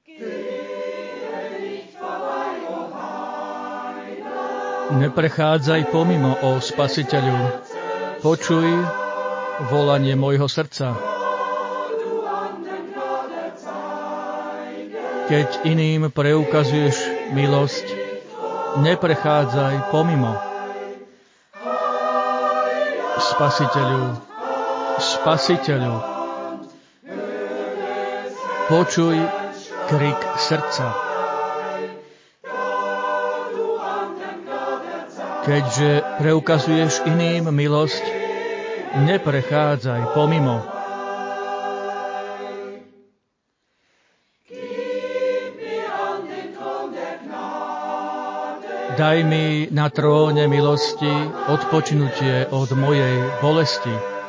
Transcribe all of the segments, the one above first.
Neprechádzaj pomimo, ó Spasiteľu. Počuj volanie môjho srdca. Keď iným preukazuješ milosť, neprechádzaj pomimo. Spasiteľu, Spasiteľu, počuj krik srdca. Keďže preukazuješ iným milosť, neprechádzaj pomimo. Daj mi na tróne milosti odpočinutie od mojej bolesti.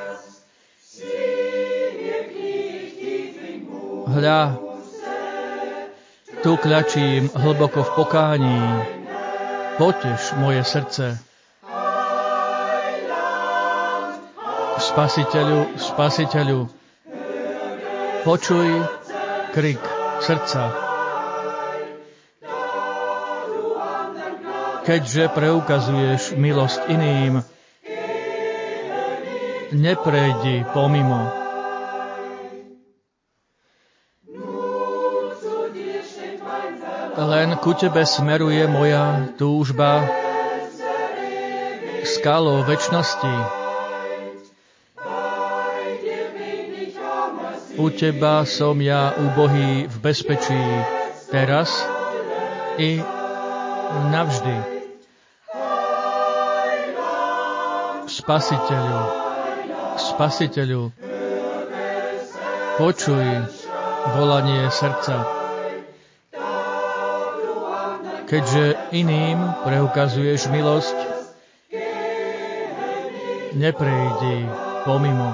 Hľa, tu kľačím hlboko v pokání, poteš moje srdce. Spasiteľu, Spasiteľu, počuj krik srdca. Keďže preukazuješ milosť iným, neprejdi pomimo. Len ku Tebe smeruje moja túžba, skalo večnosti. U Teba som ja ubohý v bezpečí, teraz i navždy. Spasiteľu, Spasiteľu, počuj volanie srdca. Keďže iným preukazuješ milosť, neprejdi pomimo.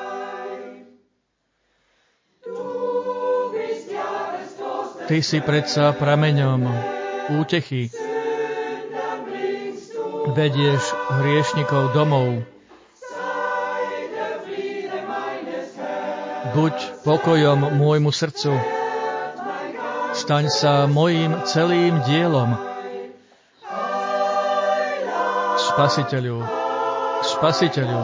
Ty si predsa prameňom útechy. Vedieš hriešnikov domov. Buď pokojom môjmu srdcu. Staň sa mojím celým dielom. Spasiteľu, Spasiteľu,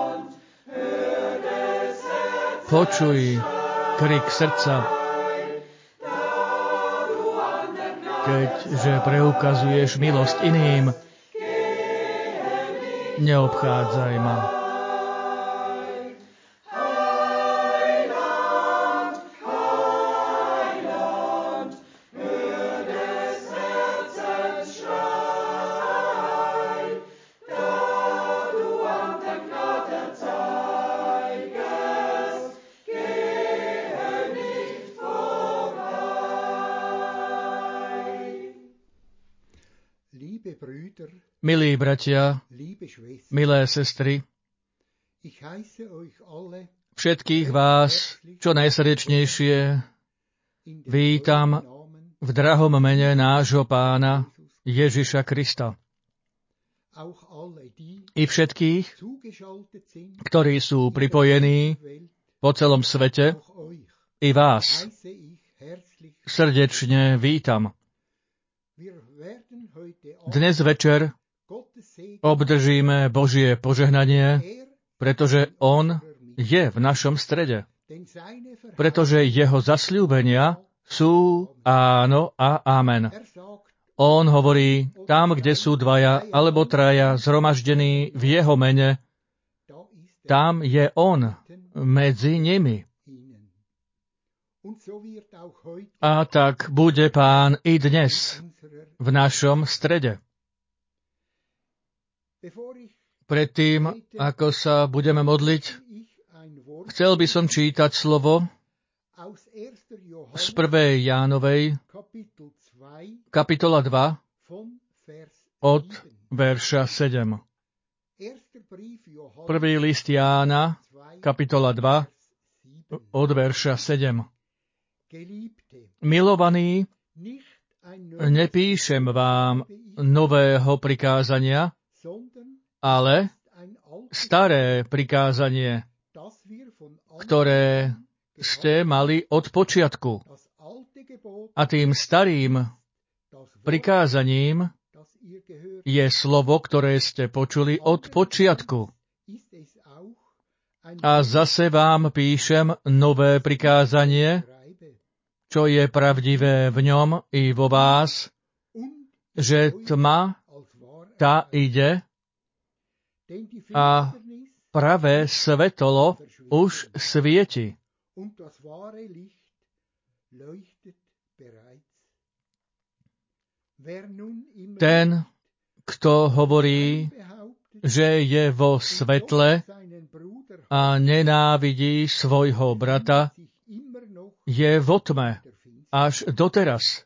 počuj krik srdca. Keďže preukazuješ milosť iným, neobchádzaj ma. Milí bratia, milé sestry, všetkých vás čo najsrdečnejšie vítam v drahom mene nášho Pána Ježiša Krista. I všetkých, ktorí sú pripojení po celom svete, i vás srdečne vítam. Dnes večer obdržíme Božie požehnanie, pretože On je v našom strede. Pretože Jeho zasľúbenia sú áno a amen. On hovorí, tam, kde sú dvaja alebo traja zhromaždení v Jeho mene, tam je On medzi nimi. A tak bude Pán i dnes v našom strede. Predtým, ako sa budeme modliť, chcel by som čítať slovo z 1. Jánovej, kapitola 2, od verša 7. Prvý list Jána, kapitola 2, od verša 7. Milovaní, nepíšem vám nového prikázania, ale staré prikázanie, ktoré ste mali od počiatku. A tým starým prikázaním je slovo, ktoré ste počuli od počiatku. A zase vám píšem nové prikázanie, čo je pravdivé v ňom i vo vás, že tma tá ide a pravé svetlo už svieti. Ten, kto hovorí, že je vo svetle a nenávidí svojho brata, je vo tme až doteraz.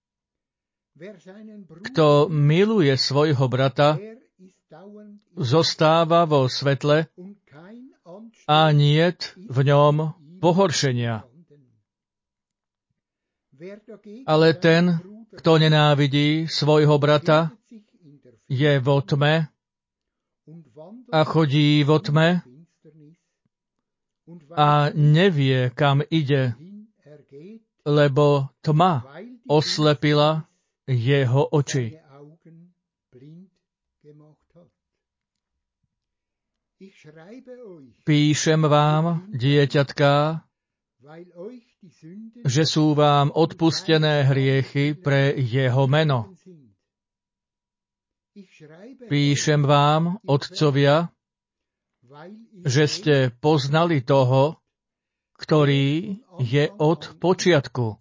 Kto miluje svojho brata, zostáva vo svetle a niet v ňom pohoršenia. Ale ten, kto nenávidí svojho brata, je vo tme a chodí vo tme a nevie, kam ide, lebo tma oslepila jeho oči. Píšem vám, dieťatká, že sú vám odpustené hriechy pre jeho meno. Píšem vám, otcovia, že ste poznali toho, ktorý je od počiatku.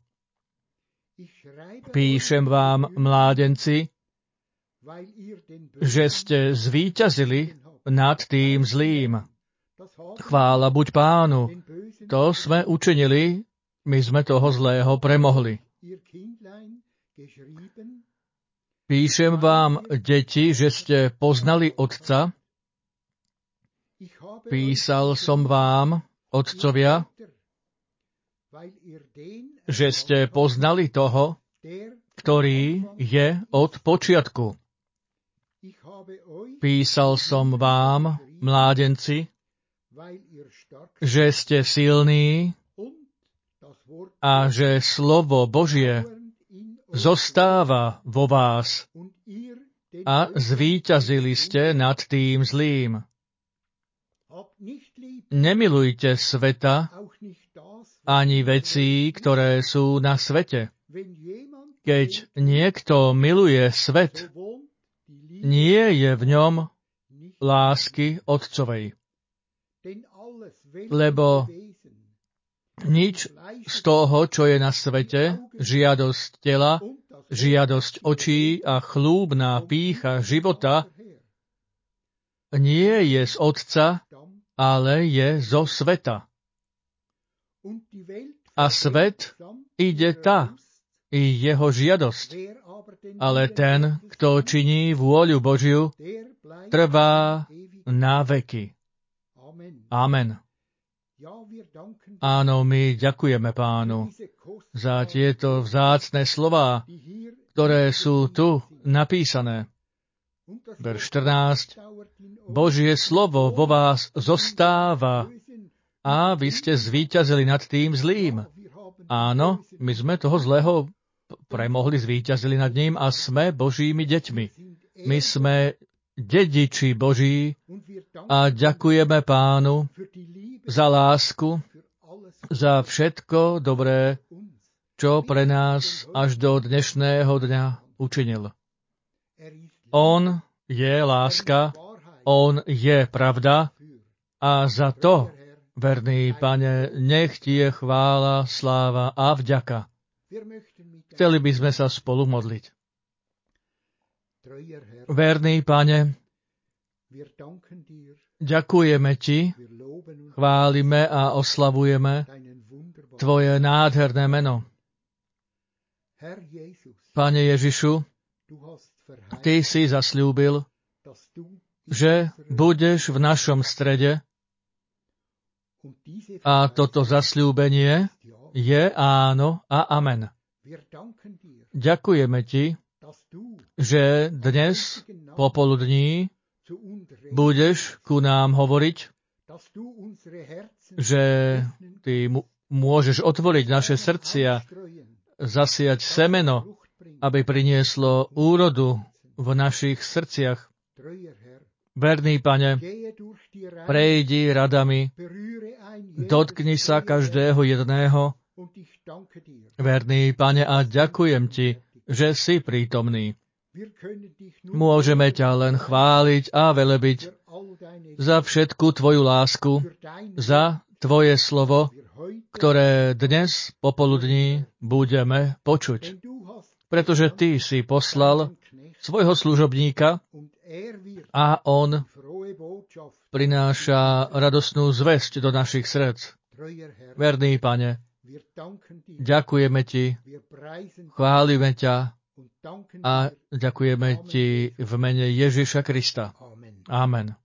Píšem vám, mládenci, že ste zvíťazili nad tým zlým. Chvála buď Pánu. To sme učinili, my sme toho zlého premohli. Píšem vám, deti, že ste poznali Otca. Písal som vám, otcovia, že ste poznali toho, ktorý je od počiatku. Písal som vám, mládenci, že ste silní a že slovo Božie zostáva vo vás a zvíťazili ste nad tým zlým. Nemilujte sveta ani vecí, ktoré sú na svete. Keď niekto miluje svet, nie je v ňom lásky Otcovej. Lebo nič z toho, čo je na svete, žiadosť tela, žiadosť očí a chlúbna pýcha života, nie je z Otca, ale je zo sveta. A svet ide i jeho žiadosť. Ale ten, kto činí vôľu Božiu, trvá na veky. Amen. Áno, my ďakujeme Pánu za tieto vzácne slová, ktoré sú tu napísané. Verš 14. Božie slovo vo vás zostáva a vy ste zvíťazili nad tým zlým. Áno, my sme toho zlého premohli, zvíťazili nad ním a sme Božími deťmi. My sme dediči Boží a ďakujeme Pánu za lásku, za všetko dobré, čo pre nás až do dnešného dňa učinil. On je láska, on je pravda a za to, verný Pane, nech ti je chvála, sláva a vďaka. Chceli by sme sa spolu modliť. Verný Pane, ďakujeme ti, chválime a oslavujeme tvoje nádherné meno. Pane Ježišu, ty si zasľúbil, že budeš v našom strede a toto zasľúbenie je áno a amen. Ďakujeme ti, že dnes popoludní budeš ku nám hovoriť, že ty môžeš otvoriť naše srdcia zasiať semeno, aby prinieslo úrodu v našich srdciach. Verný Pane, prejdi radami, dotkni sa každého jedného. Verný Pane, a ďakujem Ti, že si prítomný. Môžeme ťa len chváliť a velebiť za všetku Tvoju lásku, za Tvoje slovo, ktoré dnes popoludní budeme počuť. Pretože Ty si poslal svojho služobníka a on prináša radosnú zvesť do našich srdc. Verný Pane, ďakujeme Ti, chválime ťa a ďakujeme Ti v mene Ježiša Krista. Amen.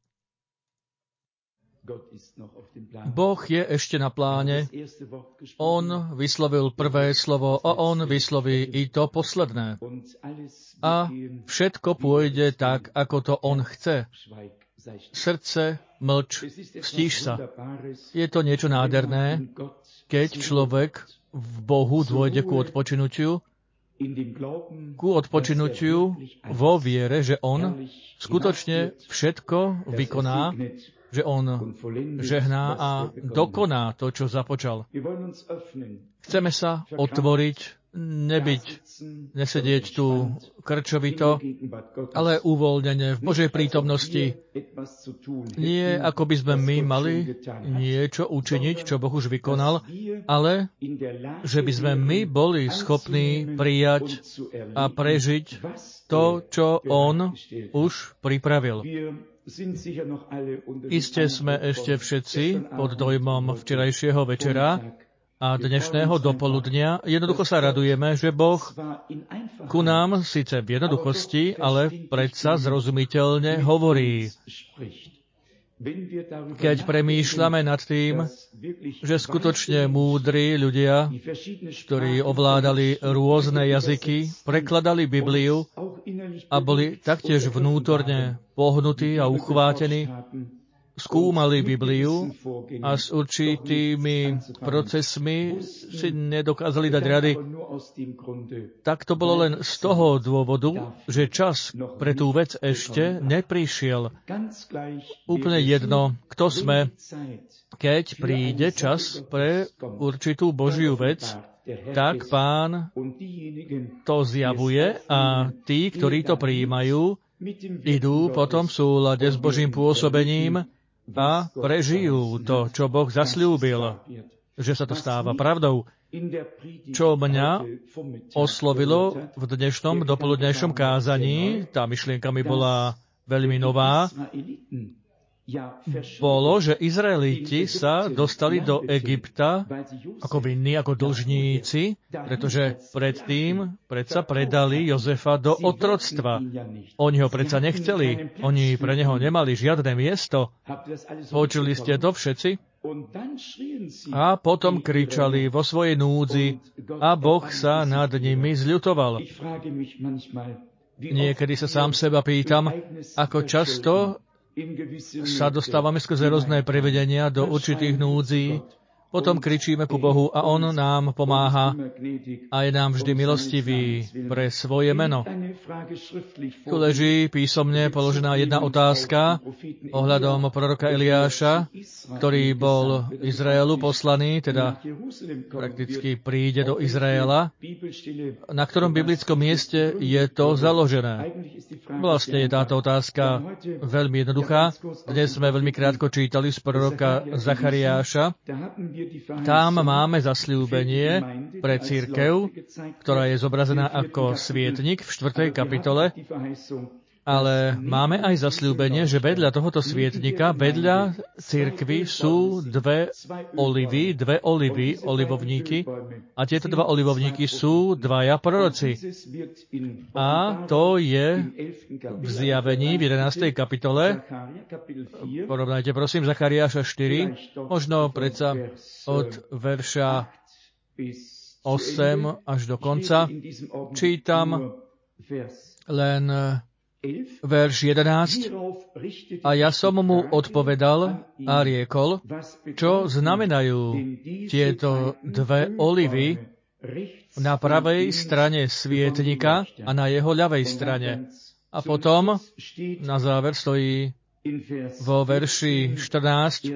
Boh je ešte na pláne. On vyslovil prvé slovo a on vysloví i to posledné. A všetko pôjde tak, ako to on chce. Srdce, mlč, stíš sa. Je to niečo nádherné, keď človek v Bohu dôjde ku odpočinutiu, vo viere, že on skutočne všetko vykoná, že on žehná a dokoná to, čo započal. Chceme sa otvoriť, nesedieť tu krčovito, ale uvoľnene v Božej prítomnosti. Nie ako by sme my mali niečo učiniť, čo Boh už vykonal, ale že by sme my boli schopní prijať a prežiť to, čo On už pripravil. Iste sme ešte všetci pod dojmom včerajšieho večera a dnešného dopoludnia. Jednoducho sa radujeme, že Boh ku nám síce v jednoduchosti, ale predsa zrozumiteľne hovorí. Keď premýšľame nad tým, že skutočne múdri ľudia, ktorí ovládali rôzne jazyky, prekladali Bibliu a boli taktiež vnútorne pohnutí a uchvátení, skúmali Bibliu a s určitými procesmi si nedokázali dať rady. Tak to bolo len z toho dôvodu, že čas pre tú vec ešte neprišiel. Úplne jedno, kto sme, keď príde čas pre určitú Božiu vec, tak Pán to zjavuje a tí, ktorí to prijímajú, idú potom v súlade s Božím pôsobením a prežijú to, čo Boh zasľúbil, že sa to stáva pravdou. Čo mňa oslovilo v dnešnom dopoludnejšom kázaní, tá myšlienka mi bola veľmi nová, bolo, že Izraeliti sa dostali do Egypta ako vinní, ako dlžníci, pretože predtým predsa predali Jozefa do otroctva. Oni ho predsa nechceli. Oni pre neho nemali žiadne miesto. Počuli ste to všetci? A potom kričali vo svojej núdzi a Boh sa nad nimi zľutoval. Niekedy sa sám seba pýtam, ako často sa dostávame skrze rôzne prevedenia do určitých núdzí, potom kričíme ku Bohu a On nám pomáha a je nám vždy milostivý pre svoje meno. Tu leží písomne položená jedna otázka ohľadom proroka Eliáša, ktorý bol Izraelu poslaný, teda prakticky príde do Izraela, na ktorom biblickom mieste je to založené. Vlastne je táto otázka veľmi jednoduchá. Dnes sme veľmi krátko čítali z proroka Zachariáša. Tam máme zasľúbenie pre cirkev, ktorá je zobrazená ako svietnik v 4. kapitole, ale máme aj zasľúbenie, že vedľa tohoto svietnika, vedľa cirkvi sú dve olivovníky a tieto dva olivovníky sú dvaja proroci. A to je v zjavení v 11. kapitole. Porovnajte prosím Zachariáša 4, možno predsa od verša 8 až do konca. Čítam len verš 11. A ja som mu odpovedal a riekol, čo znamenajú tieto dve olivy na pravej strane svietnika a na jeho ľavej strane. A potom na záver stojí vo verši 14,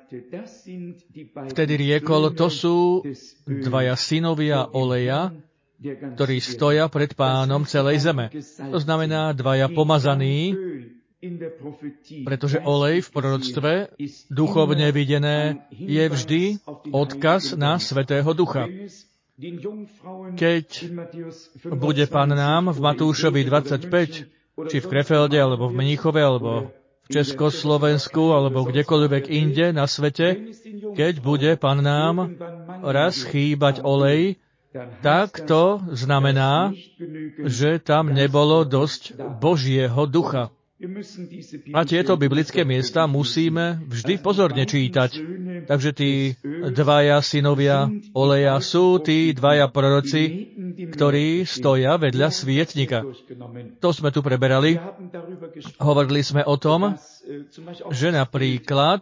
vtedy riekol, to sú dvaja synovia oleja, ktorí stoja pred Pánom celej zeme. To znamená dvaja pomazaní, pretože olej v proroctve, duchovne videné, je vždy odkaz na Svätého Ducha. Keď bude pannám v Matúšovi 25, či v Krefelde, alebo v Mníchove, alebo v Československu, alebo kdekoľvek inde na svete, keď bude pannám raz chýbať olej, tak to znamená, že tam nebolo dosť Božieho ducha. A tieto biblické miesta musíme vždy pozorne čítať. Takže tí dvaja synovia oleja sú tí dvaja proroci, ktorí stoja vedľa svietnika. To sme tu preberali. Hovorili sme o tom, že napríklad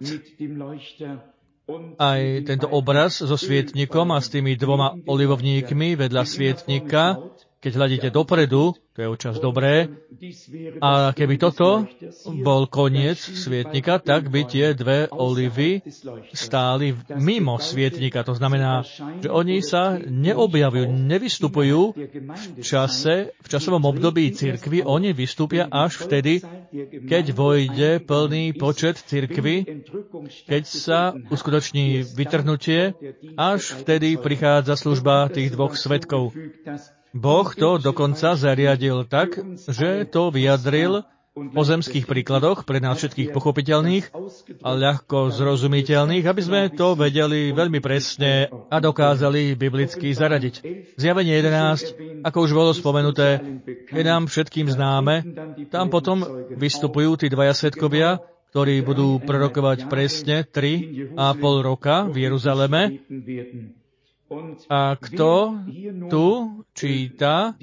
aj tento obraz so svietnikom a s tými dvoma olivovníkmi vedľa svietnika, keď hľadíte dopredu, to je občas dobré, a keby toto bol koniec svietnika, tak by tie dve olivy stáli mimo svietnika. To znamená, že oni sa neobjavujú, nevystupujú v časovom období cirkvi, oni vystúpia až vtedy, keď vojde plný počet cirkvi, keď sa uskutoční vytrhnutie, až vtedy prichádza služba tých dvoch svedkov. Boh to dokonca zariadil tak, že to vyjadril v pozemských príkladoch pre nás všetkých pochopiteľných a ľahko zrozumiteľných, aby sme to vedeli veľmi presne a dokázali biblicky zaradiť. Zjavenie 11, ako už bolo spomenuté, je nám všetkým známe. Tam potom vystupujú tí dvaja svedkovia, ktorí budú prorokovať presne 3,5 roka v Jeruzaleme. A kto tu číta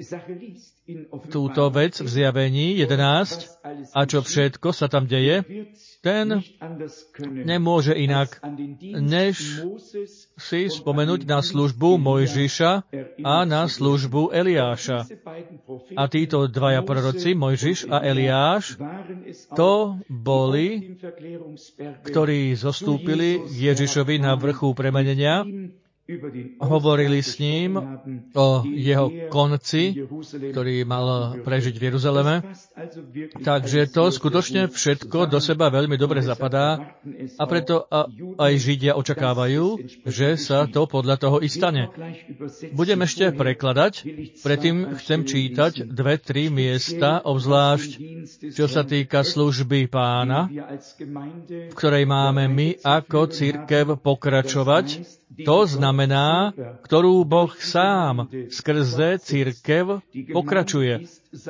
túto vec v Zjavení 11 a čo všetko sa tam deje, ten nemôže inak, než si spomenúť na službu Mojžiša a na službu Eliáša. A títo dvaja proroci, Mojžiš a Eliáš, to boli, ktorí zostúpili k Ježišovi na vrchu premenenia, hovorili s ním o jeho konci, ktorý mal prežiť v Jeruzaleme. Takže to skutočne všetko do seba veľmi dobre zapadá a preto aj Židia očakávajú, že sa to podľa toho i stane. Budem ešte prekladať, predtým chcem čítať 2-3 miesta, obzvlášť čo sa týka služby Pána, v ktorej máme my ako cirkev pokračovať. To znamená, ktorú Boh sám skrze cirkev pokračuje.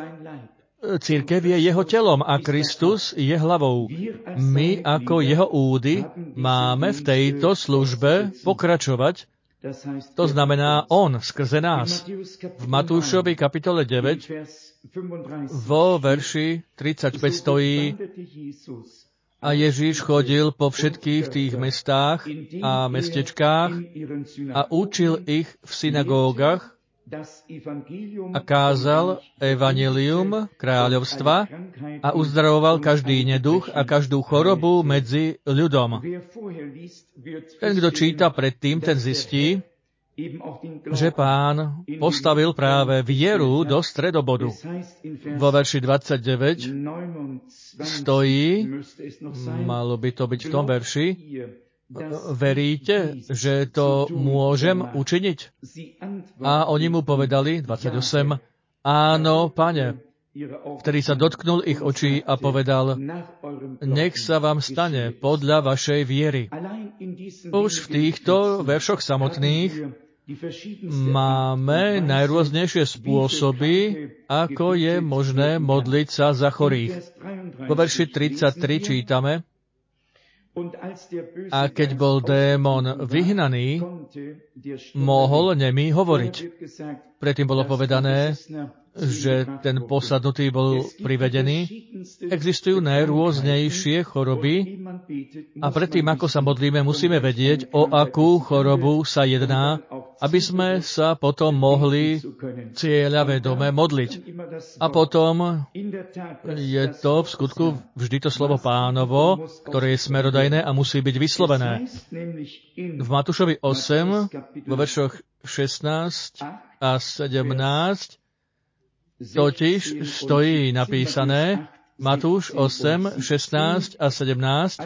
Cirkev je jeho telom a Kristus je hlavou. My ako jeho údy máme v tejto službe pokračovať. To znamená on skrze nás. V Matúšovi kapitole 9 vo verši 35 stojí: A Ježíš chodil po všetkých tých mestách a mestečkách a učil ich v synagógach a kázal evanjelium kráľovstva a uzdravoval každý neduch a každú chorobu medzi ľudom. Ten, kto číta predtým, ten zistí, že Pán postavil práve vieru do stredobodu. Vo verši 29 stojí, malo by to byť v tom verši, veríte, že to môžem učiniť? A oni mu povedali, 28, áno, Pane. Vtedy sa dotknul ich očí a povedal, nech sa vám stane podľa vašej viery. Už v týchto veršoch samotných máme najrôznejšie spôsoby, ako je možné modliť sa za chorých. Vo verši 33 čítame, a keď bol démon vyhnaný, mohol nemý hovoriť. Predtým bolo povedané, že ten posadnutý bol privedený. Existujú najrôznejšie choroby a predtým, ako sa modlíme, musíme vedieť, o akú chorobu sa jedná aby sme sa potom mohli cieľavedome modliť. A potom je to v skutku vždy to slovo Pánovo, ktoré je smerodajné a musí byť vyslovené. V Matúšovi 8, vo veršoch 16 a 17, totiž stojí napísané, Matúš 8, 16 a 17.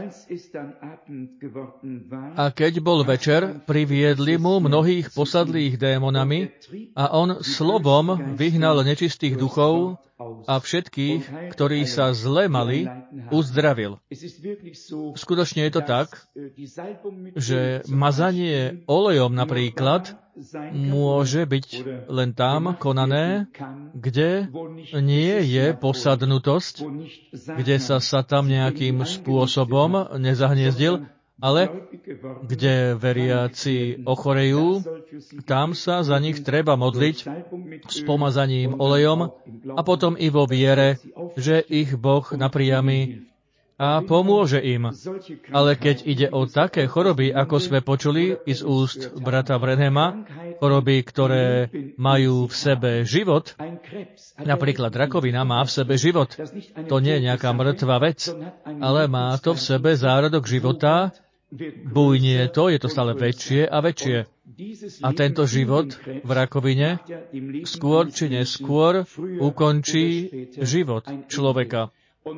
A keď bol večer, priviedli mu mnohých posadlých démonami a on slovom vyhnal nečistých duchov a všetkých, ktorí sa zle mali, uzdravil. Skutočne je to tak, že mazanie olejom napríklad môže byť len tam konané, kde nie je posadnutosť, kde sa Satan nejakým spôsobom nezahniezdil, ale kde veriaci ochorejú, tam sa za nich treba modliť s pomazaním olejom a potom i vo viere, že ich Boh napriami a pomôže im. Ale keď ide o také choroby, ako sme počuli i z úst brata Branhama, choroby, ktoré majú v sebe život, napríklad rakovina má v sebe život. To nie je nejaká mŕtva vec, ale má to v sebe zárodok života, bujnie to, je to stále väčšie a väčšie. A tento život v rakovine skôr či neskôr ukončí život človeka.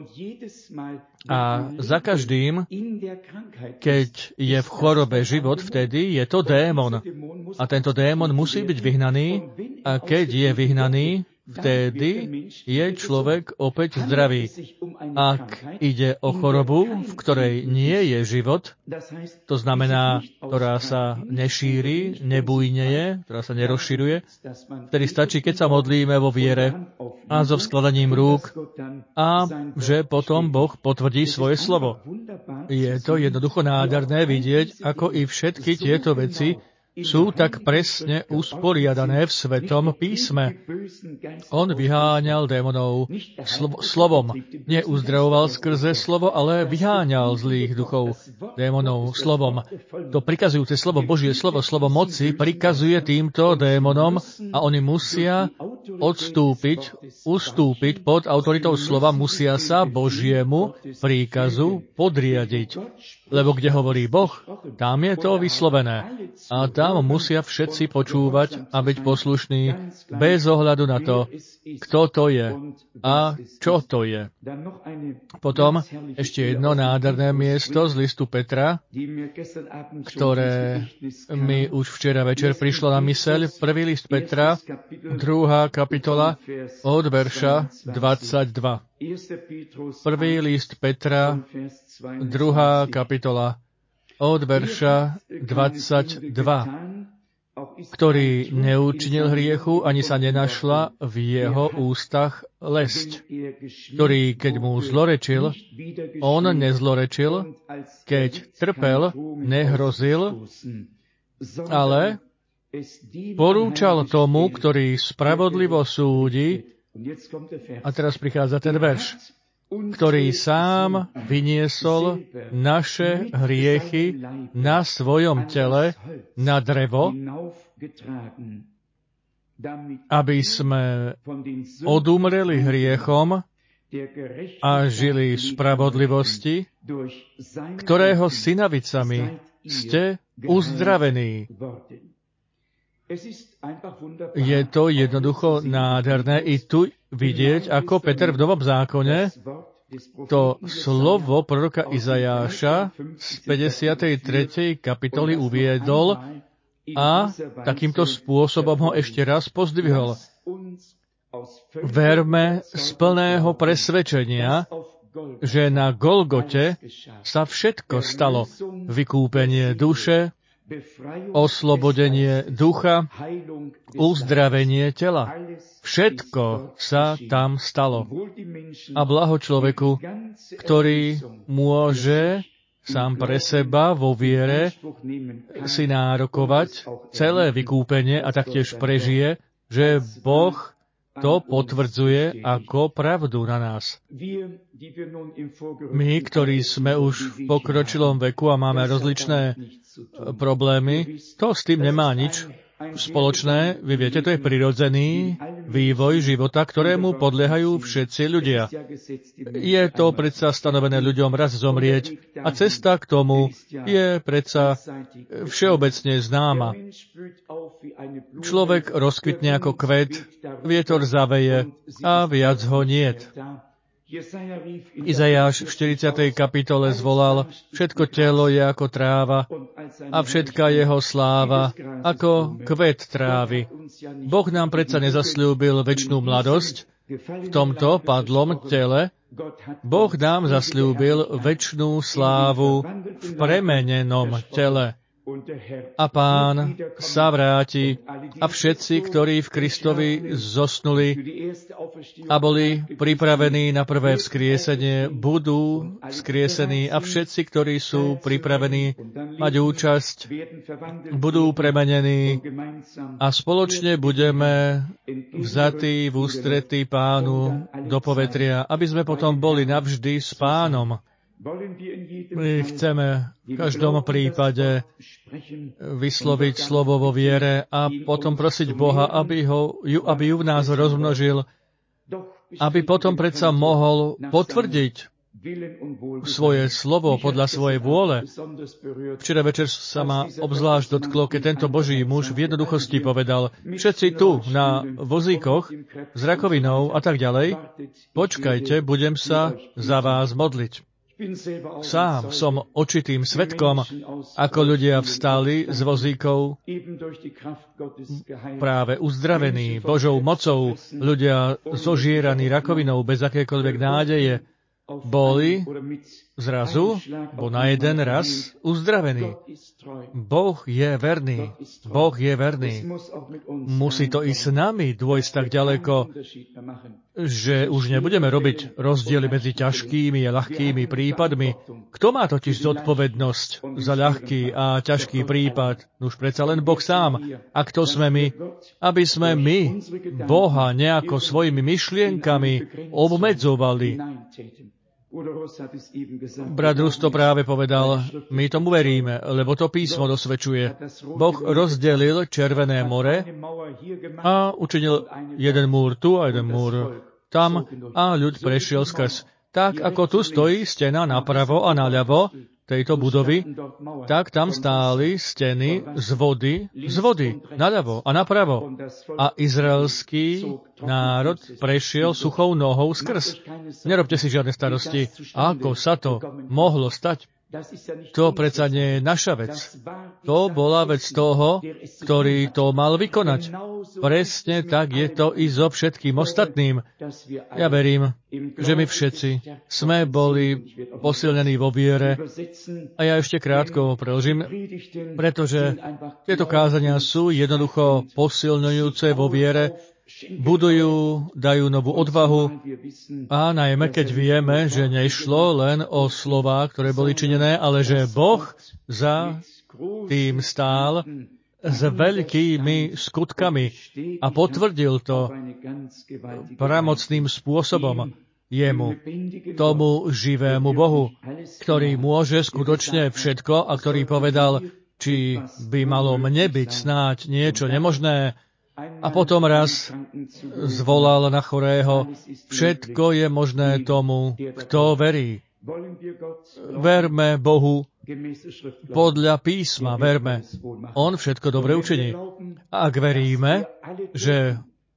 A za každým, keď je v chorobe život, vtedy je to démon. A tento démon musí byť vyhnaný a keď je vyhnaný, vtedy je človek opäť zdravý. Ak ide o chorobu, v ktorej nie je život, to znamená, ktorá sa nešíri, nebujneje, ktorá sa nerozširuje, vtedy stačí, keď sa modlíme vo viere a so vzkladaním rúk a že potom Boh potvrdí svoje slovo. Je to jednoducho nádherné vidieť, ako i všetky tieto veci sú tak presne usporiadané v Svetom písme. On vyháňal démonov slovom. Neuzdravoval skrze slovo, ale vyháňal zlých duchov démonov slovom. To prikazujúce slovo, Božie slovo, slovo moci, prikazuje týmto démonom a oni musia ustúpiť pod autoritou slova, musia sa Božiemu príkazu podriadiť. Lebo kde hovorí Boh, tam je to vyslovené. A tam musia všetci počúvať a byť poslušní bez ohľadu na to, kto to je a čo to je. Potom ešte jedno nádherné miesto z listu Petra, ktoré mi už včera večer prišlo na myseľ. Prvý list Petra, 2. kapitola, od verša 22. Prvý list Petra, 2. kapitola, od verša 22, ktorý neučinil hriechu, ani sa nenašla v jeho ústach lesť, ktorý, keď mu zlorečil, on nezlorečil, keď trpel, nehrozil, ale porúčal tomu, ktorý spravodlivo súdi, a teraz prichádza ten verš, ktorý sám vyniesol naše hriechy na svojom tele na drevo, aby sme odumreli hriechom a žili v spravodlivosti, ktorého synavicami ste uzdravení. Je to jednoducho nádherné i tu vidieť, ako Peter v Novom zákone to slovo proroka Izajáša z 53. kapitoly uviedol a takýmto spôsobom ho ešte raz pozdvihol. Verme z plného presvedčenia, že na Golgote sa všetko stalo. Vykúpenie duše, oslobodenie ducha, uzdravenie tela. Všetko sa tam stalo. A blaho človeku, ktorý môže sám pre seba vo viere si nárokovať celé vykúpenie a taktiež prežije, že Boh to potvrdzuje ako pravdu na nás. My, ktorí sme už v pokročilom veku a máme rozličné problémy, to s tým nemá nič spoločné, vy viete, to je prirodzený vývoj života, ktorému podliehajú všetci ľudia. Je to predsa stanovené ľuďom raz zomrieť a cesta k tomu je predsa všeobecne známa. Človek rozkvitne ako kvet, vietor zaveje a viac ho niet. Izajáš v 40. kapitole zvolal, všetko telo je ako tráva a všetká jeho sláva ako kvet trávy. Boh nám predsa nezasľúbil večnú mladosť v tomto padlom tele. Boh nám zasľúbil večnú slávu v premenenom tele. A Pán sa vráti a všetci, ktorí v Kristovi zosnuli a boli pripravení na prvé vzkriesenie, budú vzkriesení a všetci, ktorí sú pripravení mať účasť, budú premenení a spoločne budeme vzatí v ústretí Pánu do povetria, aby sme potom boli navždy s Pánom. My chceme v každom prípade vysloviť slovo vo viere a potom prosiť Boha, aby ju v nás rozmnožil, aby potom predsa mohol potvrdiť svoje slovo podľa svojej vôle. Včera večer sa ma obzvlášť dotklo, keď tento Boží muž v jednoduchosti povedal, všetci tu na vozíkoch s rakovinou a tak ďalej, počkajte, budem sa za vás modliť. Sám som očitým svedkom, ako ľudia vstali z vozíkov práve uzdravení Božou mocou, ľudia zožieraní rakovinou bez akékoľvek nádeje, boli zrazu, na jeden raz uzdravení. Boh je verný. Boh je verný. Musí to i s nami dôjsť tak ďaleko, že už nebudeme robiť rozdiely medzi ťažkými a ľahkými prípadmi. Kto má totiž zodpovednosť za ľahký a ťažký prípad? Už predsa len Boh sám. A kto sme my? Aby sme my Boha nejako svojimi myšlienkami obmedzovali. Brat Rus to práve povedal, my tomu veríme, lebo to písmo dosvedčuje. Boh rozdelil Červené more a učinil jeden múr tu a jeden múr tam a ľud prešiel skrz. Tak ako tu stojí stena napravo a naľavo tejto budovy, tak tam stáli steny z vody, naľavo a napravo. A izraelský národ prešiel suchou nohou skrz. Nerobte si žiadne starosti. Ako sa to mohlo stať? To predsa nie je naša vec. To bola vec toho, ktorý to mal vykonať. Presne tak je to i so všetkým ostatným. Ja verím, že my všetci sme boli posilnení vo viere. A ja ešte krátko preložím, pretože tieto kázania sú jednoducho posilňujúce vo viere, budujú, dajú novú odvahu a najmä keď vieme, že nešlo len o slová, ktoré boli činené, ale že Boh za tým stál s veľkými skutkami a potvrdil to pramocným spôsobom jemu, tomu živému Bohu, ktorý môže skutočne všetko a ktorý povedal, či by malo mne byť snáď niečo nemožné, a potom raz zvolal na chorého, všetko je možné tomu, kto verí. Verme Bohu podľa písma, verme. On všetko dobre učiní. A ak veríme, že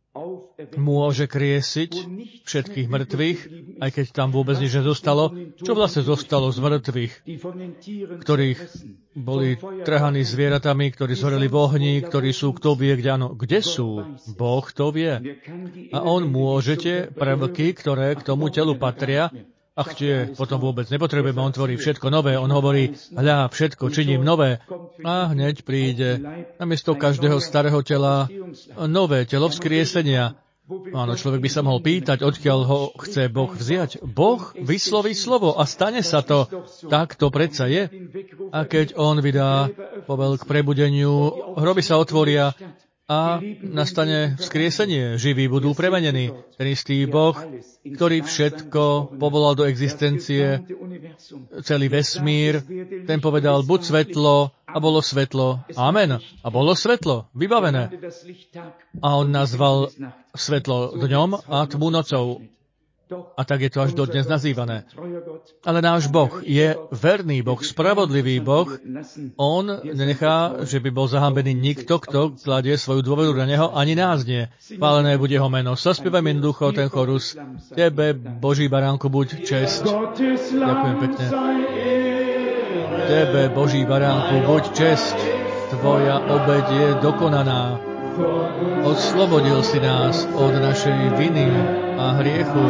môže kriesiť všetkých mŕtvych, aj keď tam vôbec nič nezostalo. Čo vlastne zostalo z mŕtvych, ktorých boli trhaní zvieratami, ktorí zhoreli v ohni, ktorí sú, kto vie, kde áno. Kde sú? Boh to vie. A on môže tie prvky, ktoré k tomu telu patria, a tie potom vôbec nepotrebujeme, on tvorí všetko nové, on hovorí, hľa, všetko činím nové. A hneď príde namiesto každého starého tela nové telo vzkriesenia. Áno, človek by sa mohol pýtať, odkiaľ ho chce Boh vziať. Boh vysloví slovo a stane sa to. Tak to predsa je. A keď on vydá povel k prebudeniu, hroby sa otvoria a nastane vzkriesenie. Živí budú premenení. Ten istý Boh, ktorý všetko povolal do existencie, celý vesmír, ten povedal, buď svetlo a bolo svetlo. Amen. A bolo svetlo. Vybavené. A on nazval svetlo dňom a tmu nocou. A tak je to až dodnes nazývané. Ale náš Boh je verný Boh, spravodlivý Boh. On nenechá, že by bol zahambený nikto, kto kladie svoju dôveru na Neho, ani nás nie. Chválené buď Jeho meno. Zaspievaj jednoducho ten chorus. Tebe, Boží baránku, buď česť. Ďakujem pekne. Tebe, Boží baránku, buď česť. Tvoja obeť je dokonaná. Oslobodil si nás od našej viny a hriechu.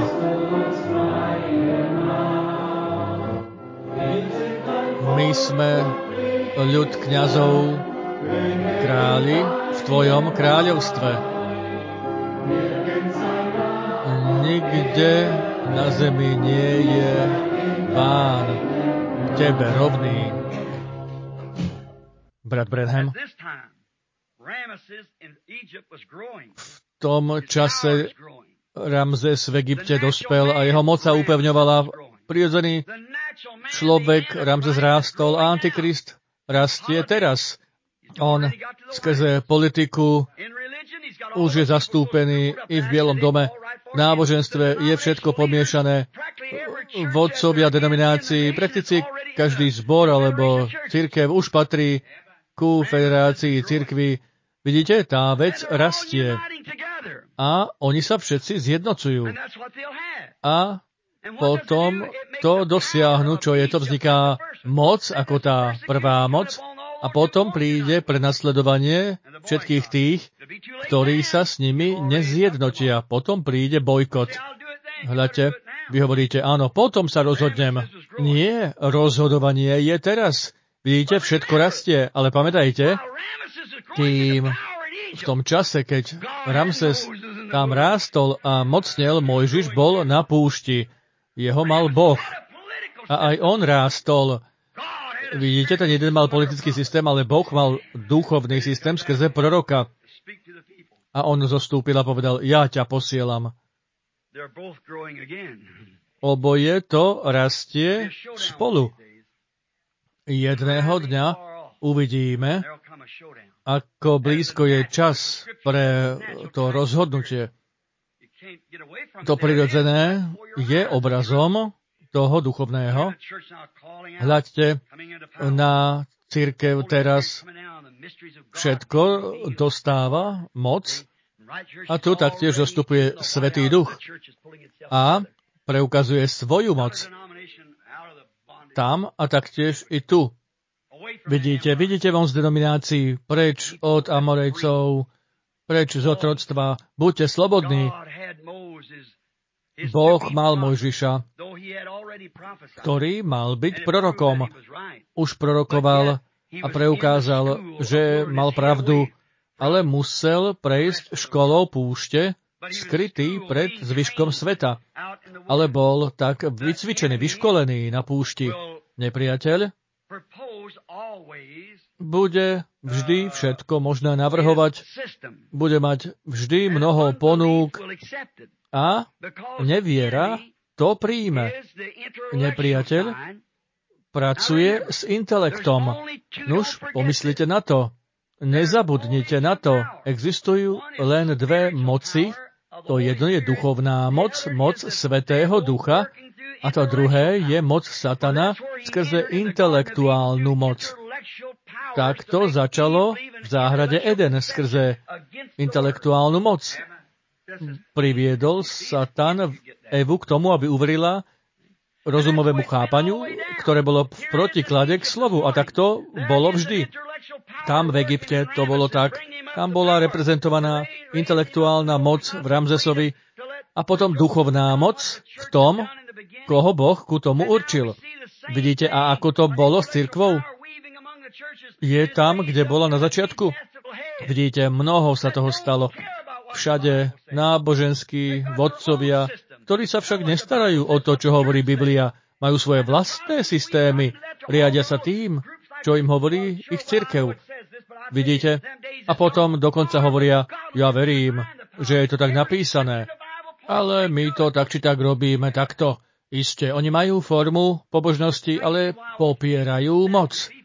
My sme ľud kňazov, králi v Tvojom kráľovstve. Nikde na zemi nie je Pán Tebe rovný. Brat Branham, v tom čase Ramzes v Egypte dospel a jeho moc sa upevňovala. Prirodzený človek Ramzes rástol a Antikrist rastie teraz. On skrze politiku už je zastúpený i v Bielom dome. V náboženstve je všetko pomiešané. Vodcovia denominácií, prakticky každý zbor alebo cirkev už patrí ku federácii cirkvi. Vidíte, tá vec rastie. A oni sa všetci zjednocujú. A potom to dosiahnu, čo je to, vzniká moc, ako tá prvá moc, a potom príde prenasledovanie všetkých tých, ktorí sa s nimi nezjednotia. Potom príde bojkot. Hľadte, vy hovoríte, áno, potom sa rozhodnem. Nie, rozhodovanie je teraz. Vidíte, všetko rastie, ale pamätajte, kým v tom čase, keď Ramses tam rástol a mocnel, Mojžiš bol na púšti. Jeho mal Boh. A aj on rástol. Vidíte, ten jeden mal politický systém, ale Boh mal duchovný systém skrze proroka. A on zostúpil a povedal, ja ťa posielam. Oboje to rastie spolu. Jedného dňa uvidíme, ako blízko je čas pre to rozhodnutie. To prirodzené je obrazom toho duchovného. Hľadte, na cirkev teraz všetko dostáva moc a tu taktiež dostupuje Svätý Duch a preukazuje svoju moc tam a taktiež i tu. Vidíte von z denominácií, preč od Amorejcov, preč z otroctva. Buďte slobodní. Boh mal Mojžiša, ktorý mal byť prorokom. Už prorokoval a preukázal, že mal pravdu, ale musel prejsť školou púšte, skrytý pred zvyškom sveta. Ale bol tak vycvičený, vyškolený na púšti. Nepriateľ bude vždy všetko možné navrhovať, bude mať vždy mnoho ponúk a neviera to príjme. Nepriateľ pracuje s intelektom. Nuž, pomyslite na to. Nezabudnite na to. Existujú len dve moci. To jedno je duchovná moc, moc Svätého Ducha, a to druhé je moc Satana skrze intelektuálnu moc. Tak to začalo v záhrade Eden skrze intelektuálnu moc. Priviedol Satan Evu k tomu, aby uverila rozumovému chápaniu, ktoré bolo v protiklade k slovu. A tak to bolo vždy. Tam v Egypte to bolo tak. Tam bola reprezentovaná intelektuálna moc v Ramzesovi a potom duchovná moc v tom, koho Boh ku tomu určil. Vidíte, a ako to bolo s cirkvou? Je tam, kde bola na začiatku? Vidíte, mnoho sa toho stalo. Všade náboženskí vodcovia, ktorí sa však nestarajú o to, čo hovorí Biblia. Majú svoje vlastné systémy. Riadia sa tým, čo im hovorí ich cirkev. Vidíte? A potom dokonca hovoria, ja verím, že je to tak napísané. Ale my to tak či tak robíme takto. Isté, oni majú formu pobožnosti, ale popierajú moc.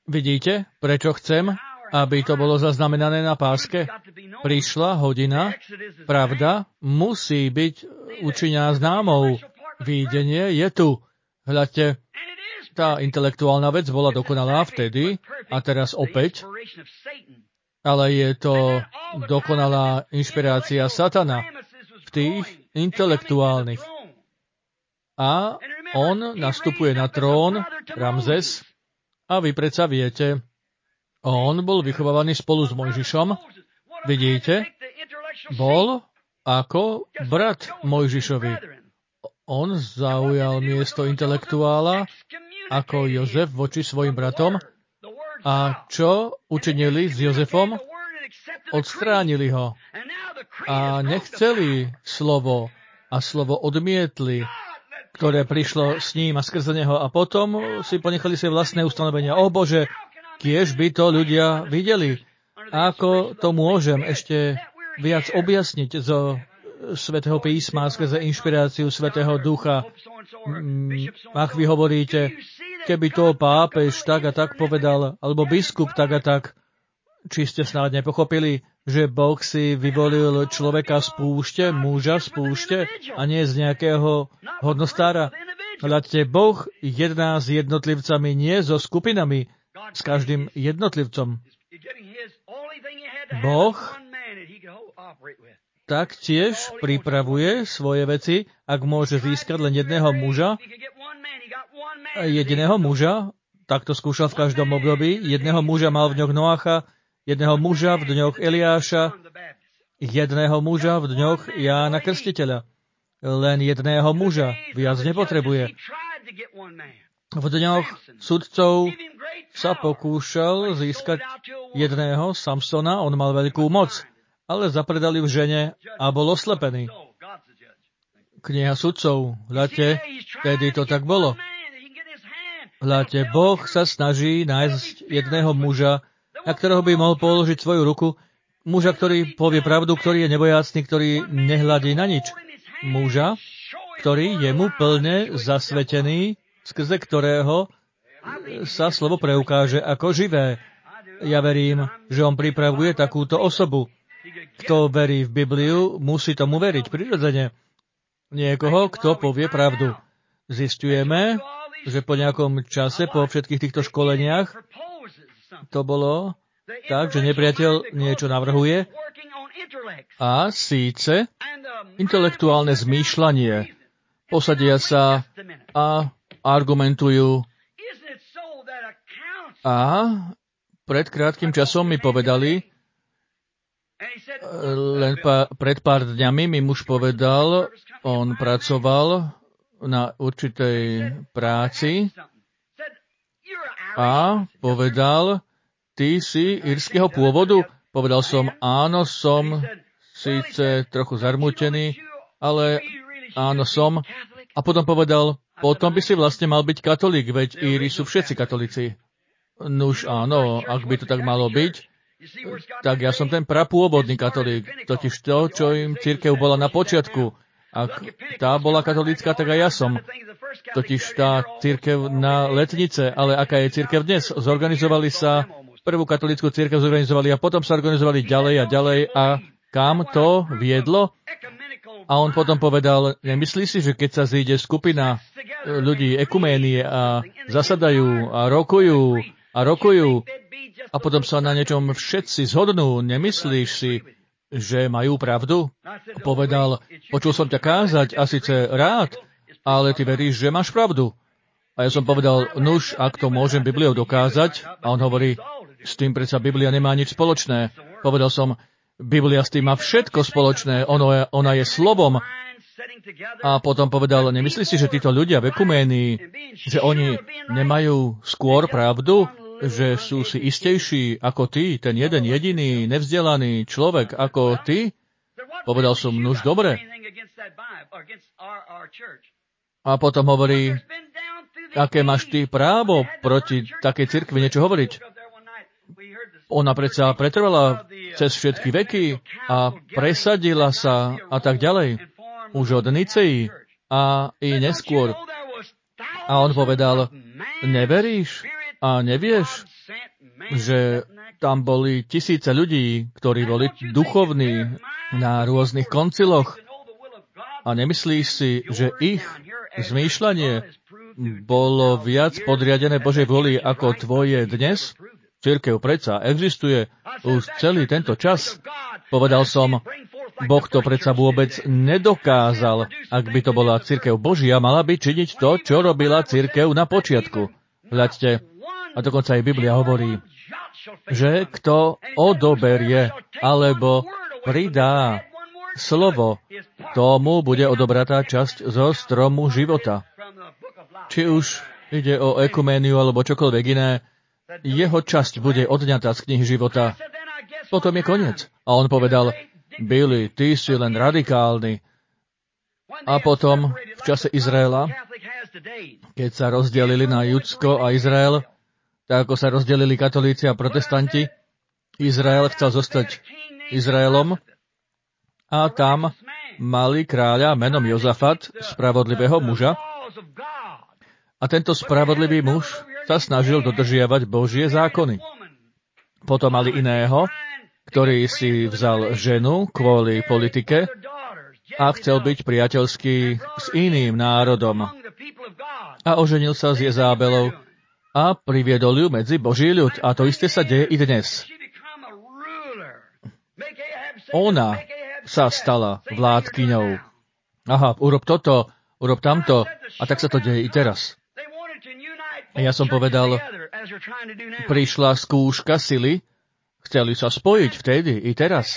Vidíte, prečo chcem, aby to bolo zaznamenané na páske? Prišla hodina, pravda musí byť učinená známou. Videnie je tu. Hľadte, tá intelektuálna vec bola dokonalá vtedy a teraz opäť, ale je to dokonalá inšpirácia Satana v tých intelektuálnych. A on nastupuje na trón, Ramzes, a vy predsa viete, on bol vychovávaný spolu s Mojžišom. Vidíte, bol ako brat Mojžišovi. On zaujal miesto intelektuála ako Jozef voči svojim bratom. A čo učinili s Jozefom? Odstránili ho. A nechceli slovo a slovo odmietli, ktoré prišlo s ním a skrze neho. A potom si ponechali si vlastné ustanovenia. O Bože, kiež by to ľudia videli. Ako to môžem ešte viac objasniť zo Svätého písma skrze inšpiráciu Svätého Ducha. Ak vy hovoríte, keby to pápež tak a tak povedal, alebo biskup tak a tak, či ste snáď nepochopili, že Boh si vyvolil človeka z púšte, muža z púšte a nie z nejakého hodnostára. Hľadte, Boh jedná s jednotlivcami, nie so skupinami, s každým jednotlivcom. Boh taktiež pripravuje svoje veci, ak môže získať len jedného muža, tak to skúšal v každom období, jedného muža mal v dňoch Noacha, jedného muža v dňoch Eliáša, jedného muža v dňoch Jána Krstiteľa. Len jedného muža, viac nepotrebuje. V dňoch sudcov sa pokúšal získať jedného, Samsona, on mal veľkú moc, ale zapredali v žene a bol oslepený. Kniha sudcov, hľadte, vtedy to tak bolo. Hľadte, Boh sa snaží nájsť jedného muža, na ktorého by mohol položiť svoju ruku, muža, ktorý povie pravdu, ktorý je nebojácný, ktorý nehľadí na nič. Muža, ktorý je mu plne zasvetený, skrze ktorého sa slovo preukáže ako živé. Ja verím, že on pripravuje takúto osobu. Kto verí v Bibliu, musí tomu veriť prirodzene. Niekoho, kto povie pravdu. Zisťujeme, že po nejakom čase, po všetkých týchto školeniach, to bolo tak, že nepriateľ niečo navrhuje a síce intelektuálne zmýšľanie. Posadia sa a argumentujú. A pred krátkym časom mi povedali, len pred pár dňami mi muž povedal, on pracoval na určitej práci a povedal, ty si írskeho pôvodu? Povedal som, áno, som síce trochu zarmútený, ale áno, som. A potom povedal, potom by si vlastne mal byť katolík, veď Íri sú všetci katolíci. Nuž áno, ak by to tak malo byť, tak ja som ten prapôvodný katolík, totiž to, čo im cirkev bola na počiatku. Ak tá bola katolícka, tak aj ja som. Totiž tá cirkev na letnice, ale aká je cirkev dnes? Zorganizovali sa, prvú katolícku cirkev zorganizovali a potom sa organizovali ďalej a ďalej a kam to viedlo? A on potom povedal, nemyslí si, že keď sa zíde skupina ľudí ekuménie a zasadajú a rokujú a potom sa na niečom všetci zhodnú, nemyslíš si, že majú pravdu? Povedal, počul som ťa kázať a síce rád, ale ty veríš, že máš pravdu. A ja som povedal, nuž, ak to môžem Bibliou dokázať, a on hovorí, s tým predsa Biblia nemá nič spoločné. Povedal som, Biblia s tým má všetko spoločné, ona je slovom. A potom povedal, nemyslíš si, že títo ľudia v ekuménii, že oni nemajú skôr pravdu, že sú si istejší ako ty, ten jeden jediný, nevzdelaný človek ako ty? Povedal som, nuž dobre. A potom hovorí, aké máš ty právo proti takej cirkvi niečo hovoriť? Ona predsa pretrvala cez všetky veky a presadila sa a tak ďalej. Už od Nicei a i neskôr. A on povedal, neveríš a nevieš, že tam boli tisíce ľudí, ktorí boli duchovní na rôznych konciloch. A nemyslíš si, že ich zmýšľanie bolo viac podriadené Božej vôli ako tvoje dnes? Cirkev predsa existuje už celý tento čas. Povedal som, Boh to predsa vôbec nedokázal. Ak by to bola cirkev Božia, mala by činiť to, čo robila cirkev na počiatku. Hľadte, a dokonca aj Biblia hovorí, že kto odoberie alebo pridá slovo, tomu bude odobratá časť zo stromu života. Či už ide o ekuméniu alebo čokoľvek iné, jeho časť bude odňatá z knihy života. Potom je koniec. A on povedal, Billy, ty si len radikálny. A potom v čase Izraela, keď sa rozdelili na Judsko a Izrael, tak ako sa rozdelili katolíci a protestanti, Izrael chcel zostať Izraelom a tam mali kráľa menom Jozafat, spravodlivého muža. A tento spravodlivý muž sa snažil dodržiavať Božie zákony. Potom mali iného, ktorý si vzal ženu kvôli politike a chcel byť priateľský s iným národom. A oženil sa s Jezábelou a priviedol ju medzi Boží ľud. A to isté sa deje i dnes. Ona sa stala vládkyňou. Aha, urob toto, urob tamto. A tak sa to deje i teraz. A ja som povedal, prišla skúška sily, chceli sa spojiť vtedy i teraz.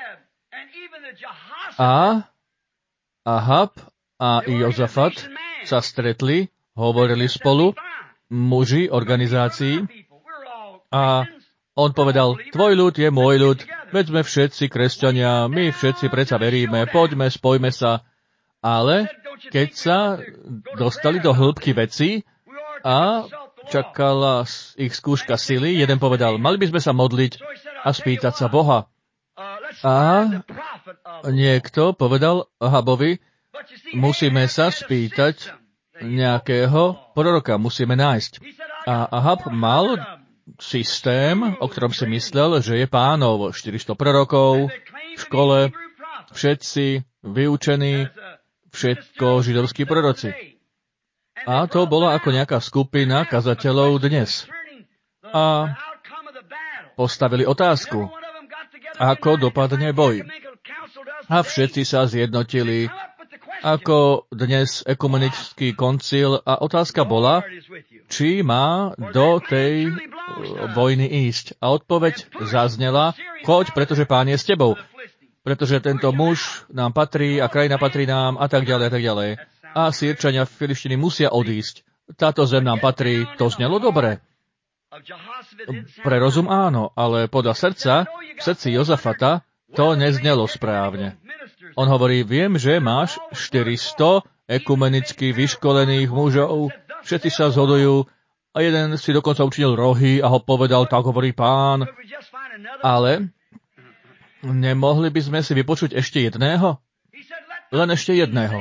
A Ahab a Jozafat sa stretli, hovorili spolu, muži organizácií, a on povedal, tvoj ľud je môj ľud, veď sme všetci kresťania, my všetci predsa veríme, poďme, spojme sa. Ale keď sa dostali do hĺbky vecí a čakala ich skúška sily, jeden povedal, mali by sme sa modliť a spýtať sa Boha. A niekto povedal Ahabovi, musíme sa spýtať nejakého proroka, musíme nájsť. A Ahab mal systém, o ktorom si myslel, že je pánov, 400 prorokov v škole, všetci vyučení, všetko židovskí proroci. A to bola ako nejaká skupina kazateľov dnes. A postavili otázku, ako dopadne boj. A všetci sa zjednotili, ako dnes ekumenický koncil. A otázka bola, či má do tej vojny ísť. A odpoveď zaznela, choď, pretože Pán je s tebou. Pretože tento muž nám patrí a krajina patrí nám a tak ďalej a tak ďalej. A Sýrčania Filištiny musia odísť. Táto zem nám patrí, to znelo dobre. Pre rozum áno, ale podľa srdca, v srdci Jozafata, to neznelo správne. On hovorí, viem, že máš 400 ekumenicky vyškolených mužov, všetci sa zhodujú a jeden si dokonca učinil rohy a ho povedal, tak hovorí Pán. Ale nemohli by sme si vypočuť ešte jedného? Len ešte jedného.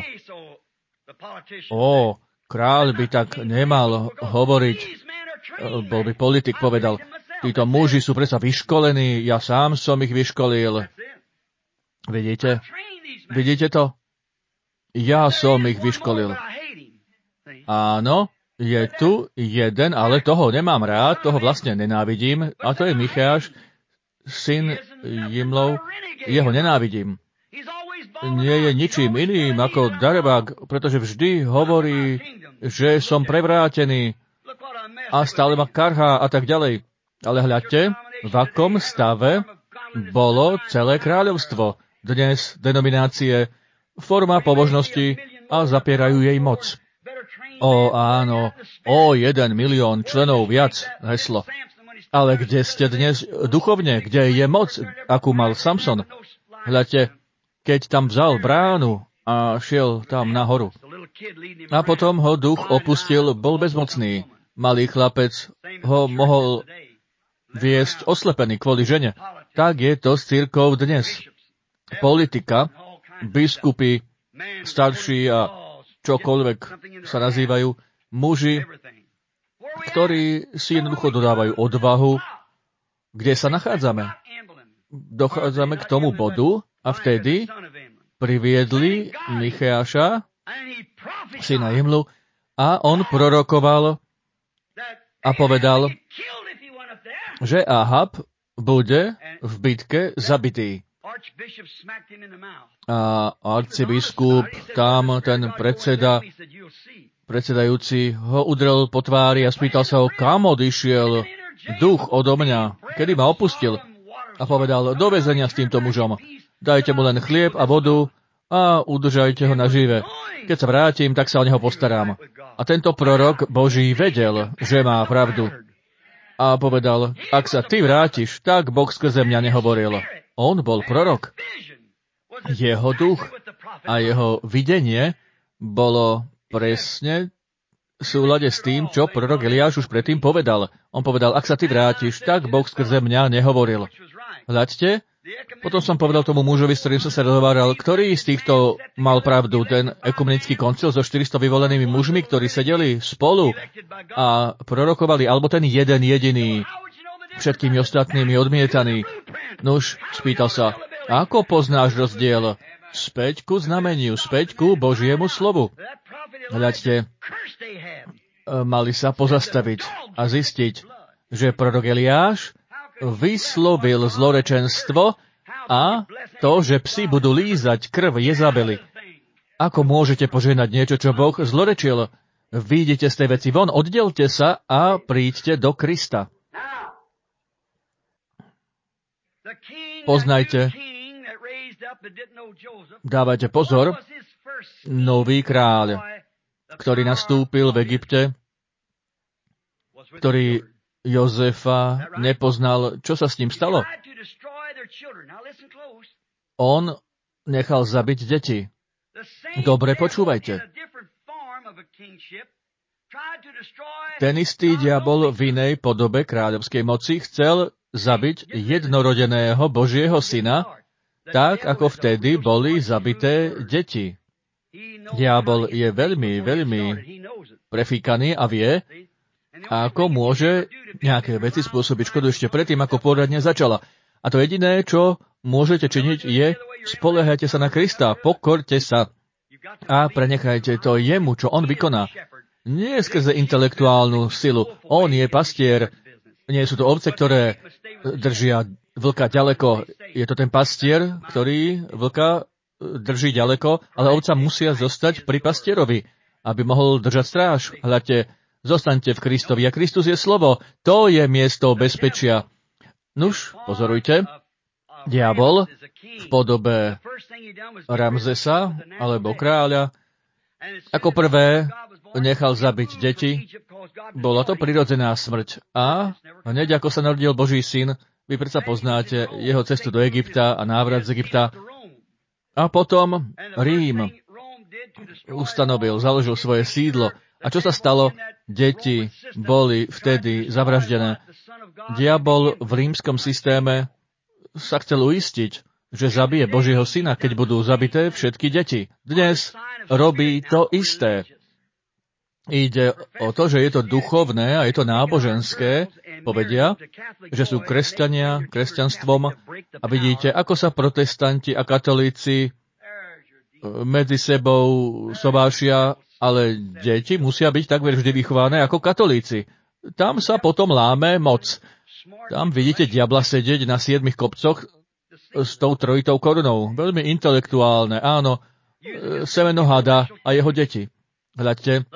Kráľ by tak nemal hovoriť. Bol by politik, povedal, títo muži sú predsa vyškolení, ja sám som ich vyškolil. Vidíte? Vidíte to? Ja som ich vyškolil. Áno, je tu jeden, ale toho nemám rád, toho vlastne nenávidím, a to je Micháš, syn Jimlov, jeho nenávidím. Nie je ničím iným ako darebák, pretože vždy hovorí, že som prevrátený a stále ma karhá a tak ďalej. Ale hľadte, v akom stave bolo celé kráľovstvo. Dnes denominácie, forma pobožnosti a zapierajú jej moc. Áno, 1 milión členov viac, heslo. Ale kde ste dnes duchovne? Kde je moc, akú mal Samson? Hľadte, keď tam vzal bránu a šiel tam nahoru. A potom ho duch opustil, bol bezmocný. Malý chlapec ho mohol viesť oslepený kvôli žene. Tak je to s cirkvou dnes. Politika, biskupy, starší a čokoľvek sa nazývajú, muži, ktorí si jednoducho dodávajú odvahu kde sa nachádzame. Dochádzame k tomu bodu a vtedy priviedli Micheáša, syna Imlu, a on prorokoval a povedal, že Ahab bude v bitke zabitý. A arcibiskup, tam ten predsedajúci, ho udrel po tvári a spýtal sa ho, kam odišiel duch odo mňa, kedy ma opustil. A povedal, do väzenia s týmto mužom. Dajte mu len chlieb a vodu a udržajte ho nažive. Keď sa vrátim, tak sa o neho postarám. A tento prorok Boží vedel, že má pravdu. A povedal, ak sa ty vrátiš, tak Boh skrze mňa nehovoril. On bol prorok. Jeho duch a jeho videnie bolo presne v súlade s tým, čo prorok Eliáš už predtým povedal. On povedal, ak sa ty vrátiš, tak Boh skrze mňa nehovoril. Hľaďte, potom som povedal tomu mužovi, s ktorým som sa rozhováral, ktorý z týchto mal pravdu, ten ekumenický koncil so 400 vyvolenými mužmi, ktorí sedeli spolu a prorokovali, alebo ten jeden jediný, všetkými ostatnými odmietaný. Nuž, spýtal sa, ako poznáš rozdiel? Späť ku znameniu, späť ku Božiemu slovu. Hľaďte, mali sa pozastaviť a zistiť, že prorok Eliáš vyslovil zlorečenstvo a to, že psi budú lízať krv Jezabeli. Ako môžete požehnať niečo, čo Boh zlorečil? Vyjdite z tej veci von, oddelte sa a príďte do Krista. Poznajte, dávajte pozor, nový kráľ, ktorý nastúpil v Egypte, ktorý Jozefa nepoznal, čo sa s ním stalo. On nechal zabiť deti. Dobre počúvajte. Ten istý diabol v inej podobe kráľovskej moci chcel zabiť jednorodeného Božieho syna, tak ako vtedy boli zabité deti. Diabol je veľmi, veľmi prefíkaný a vie, ako môže nejaké veci spôsobiť škodu ešte predtým, ako poriadne začala. A to jediné, čo môžete činiť, je spoliehajte sa na Krista, pokorte sa a prenechajte to jemu, čo on vykoná. Nie skrze intelektuálnu silu. On je pastier. Nie sú to ovce, ktoré držia vlka ďaleko. Je to ten pastier, ktorý vlka drží ďaleko, ale ovca musia zostať pri pastierovi, aby mohol držať stráž. Hľadte, zostaňte v Kristovi. A Kristus je slovo. To je miesto bezpečia. Nuž, pozorujte. Diabol v podobe Ramzesa alebo kráľa ako prvé nechal zabiť deti. Bola to prirodzená smrť. A hneď ako sa narodil Boží syn, vy predsa poznáte jeho cestu do Egypta a návrat z Egypta. A potom Rím ustanovil, založil svoje sídlo. A čo sa stalo? Deti boli vtedy zavraždené. Diabol v rímskom systéme sa chcel uistiť, že zabije Božieho syna, keď budú zabité všetky deti. Dnes robí to isté. Ide o to, že je to duchovné a je to náboženské, povedia, že sú kresťania, kresťanstvom a vidíte, ako sa protestanti a katolíci medzi sebou sobášia, ale deti musia byť takmer vždy vychované ako katolíci. Tam sa potom láme moc. Tam vidíte diabla sedieť na 7 kopcoch s tou trojitou korunou. Veľmi intelektuálne, áno, semeno hada a jeho deti. Hľadte,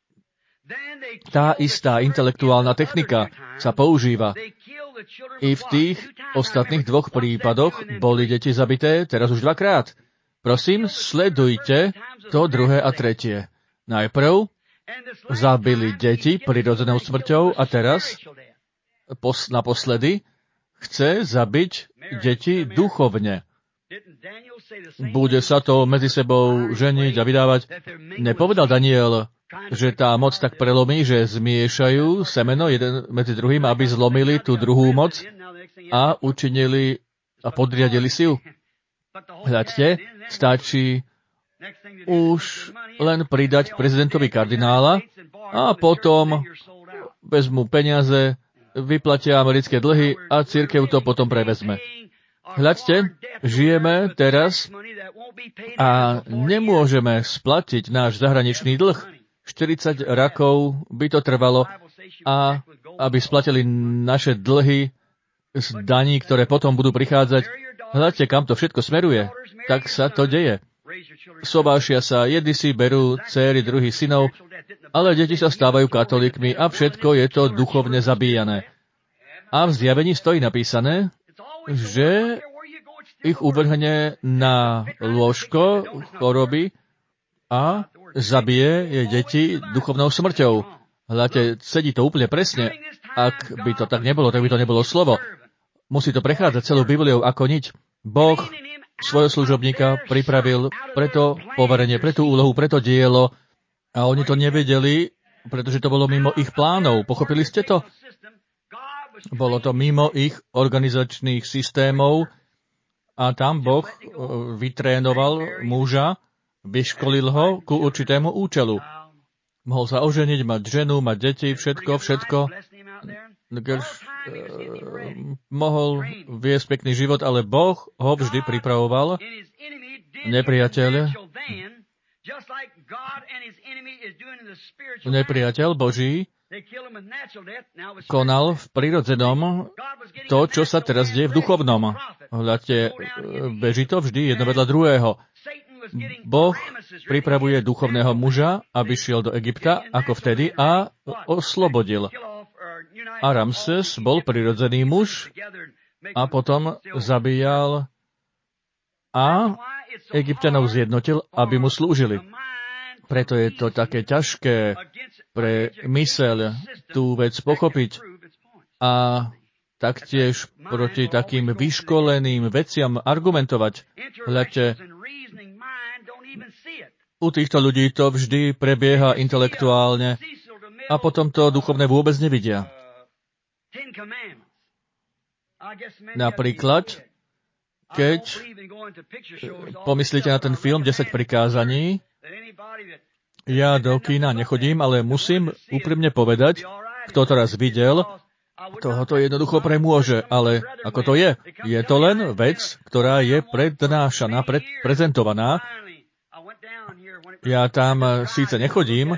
tá istá intelektuálna technika sa používa. I v tých ostatných 2 prípadoch boli deti zabité, teraz už 2-krát. Prosím, sledujte to 2. a 3. Najprv zabili deti prirodzenou smrťou a teraz, naposledy, chce zabiť deti duchovne. Bude sa to medzi sebou ženiť a vydávať. Nepovedal Daniel, že tá moc tak prelomí, že zmiešajú semeno jeden medzi druhým, aby zlomili tú druhú moc a učinili a podriadili si ju. Hľadte, stačí už len pridať prezidentovi kardinála a potom vezmu peniaze vyplatia americké dlhy a cirkev to potom prevezme. Hľadte, žijeme teraz a nemôžeme splatiť náš zahraničný dlh. 40 rokov by to trvalo, a aby splatili naše dlhy z daní, ktoré potom budú prichádzať. Hľadte, kam to všetko smeruje. Tak sa to deje. Sobášia sa, jedni si berú céry, druhých synov, ale deti sa stávajú katolíkmi a všetko je to duchovne zabíjané. A v Zjavení stojí napísané, že ich uvrhne na lôžko choroby a zabije jej deti duchovnou smrťou. Hľadte, sedí to úplne presne. Ak by to tak nebolo, tak by to nebolo slovo. Musí to prechádzať celou Bibliou ako niť. Boh svojho služobníka pripravil pre to poverenie, pre tú úlohu, pre to dielo a oni to nevedeli, pretože to bolo mimo ich plánov. Pochopili ste to? Bolo to mimo ich organizačných systémov a tam Boh vytrénoval muža, vyškolil ho ku určitému účelu. Mohol sa oženiť, mať ženu, mať deti, všetko. Mohol viesť pekný život, ale Boh ho vždy pripravoval. Nepriateľ Boží konal v prirodzenom to, čo sa teraz deje v duchovnom. Hľadte, beží to vždy jedno vedľa druhého. Boh pripravuje duchovného muža, aby šiel do Egypta, ako vtedy, a oslobodil. A Ramses bol prirodzený muž a potom zabíjal a Egypťanov zjednotil, aby mu slúžili. Preto je to také ťažké pre myseľ tú vec pochopiť a taktiež proti takým vyškoleným veciam argumentovať. Hľadte, u týchto ľudí to vždy prebieha intelektuálne a potom to duchovné vôbec nevidia. Napríklad, keď pomyslíte na ten film 10 prikázaní, ja do kína nechodím, ale musím úprimne povedať, kto to raz videl, toho to jednoducho premôže, ale ako to je? Je to len vec, ktorá je prednášaná, prezentovaná. Ja tam síce nechodím,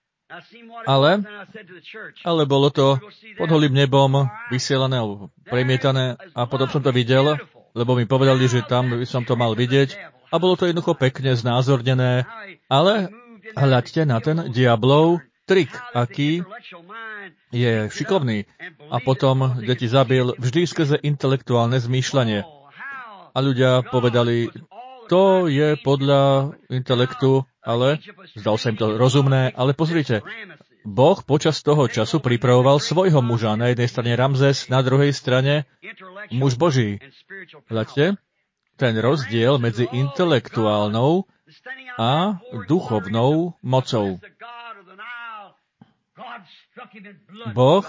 ale bolo to pod holým nebom vysielané alebo premietané a potom som to videl, lebo mi povedali, že tam by som to mal vidieť a bolo to jednoducho pekne znázornené, ale hľadte na ten diablov trik, aký je šikovný. A potom deti zabil vždy skrze intelektuálne zmýšľanie. A ľudia povedali, to je podľa intelektu, ale zdal sa im to rozumné, ale pozrite, Boh počas toho času pripravoval svojho muža. Na jednej strane Ramzes, na druhej strane muž Boží. Hľadte, ten rozdiel medzi intelektuálnou a duchovnou mocou. Boh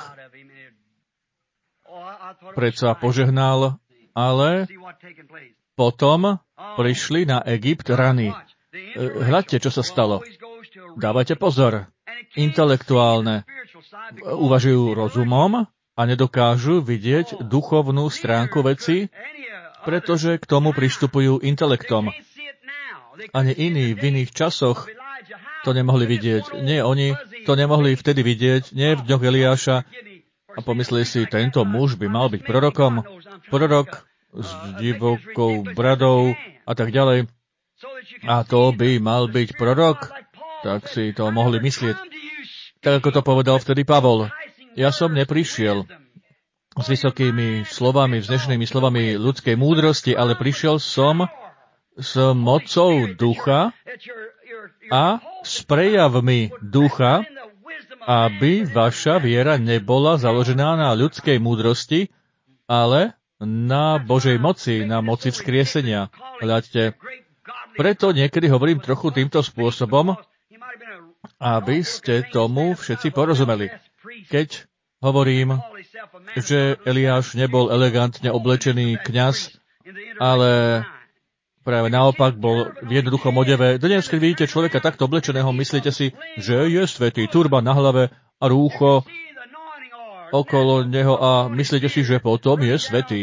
predsa požehnal, ale potom prišli na Egypt rany. Hľadte, čo sa stalo. Dávajte pozor. Intelektuálne uvažujú rozumom a nedokážu vidieť duchovnú stránku veci, pretože k tomu pristupujú intelektom. Ani iní v iných časoch to nemohli vidieť. Nie, oni to nemohli vtedy vidieť, nie v dňoch Eliáša a pomysleli si, tento muž by mal byť prorokom, prorok s divokou bradou a tak ďalej. A to by mal byť prorok, tak si to mohli myslieť. Tak ako to povedal vtedy Pavol. Ja som neprišiel s vysokými slovami, vznešenými slovami ľudskej múdrosti, ale prišiel som s mocou ducha a s prejavmi ducha, aby vaša viera nebola založená na ľudskej múdrosti, ale na Božej moci, na moci vzkriesenia. Hľadte, preto niekedy hovorím trochu týmto spôsobom, aby ste tomu všetci porozumeli. Keď hovorím, že Eliáš nebol elegantne oblečený kňaz, ale práve naopak bol v jednoduchom odeve. Dnes, keď vidíte človeka takto oblečeného, myslíte si, že je svätý, turban na hlave a rúcho okolo neho a myslíte si, že potom je svätý.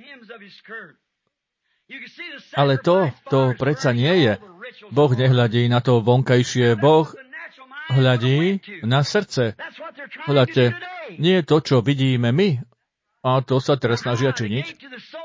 Ale to predsa nie je. Boh nehľadí na to vonkajšie. Boh hľadí na srdce. Hľadte, nie je to, čo vidíme my, a to sa teraz snažia činiť.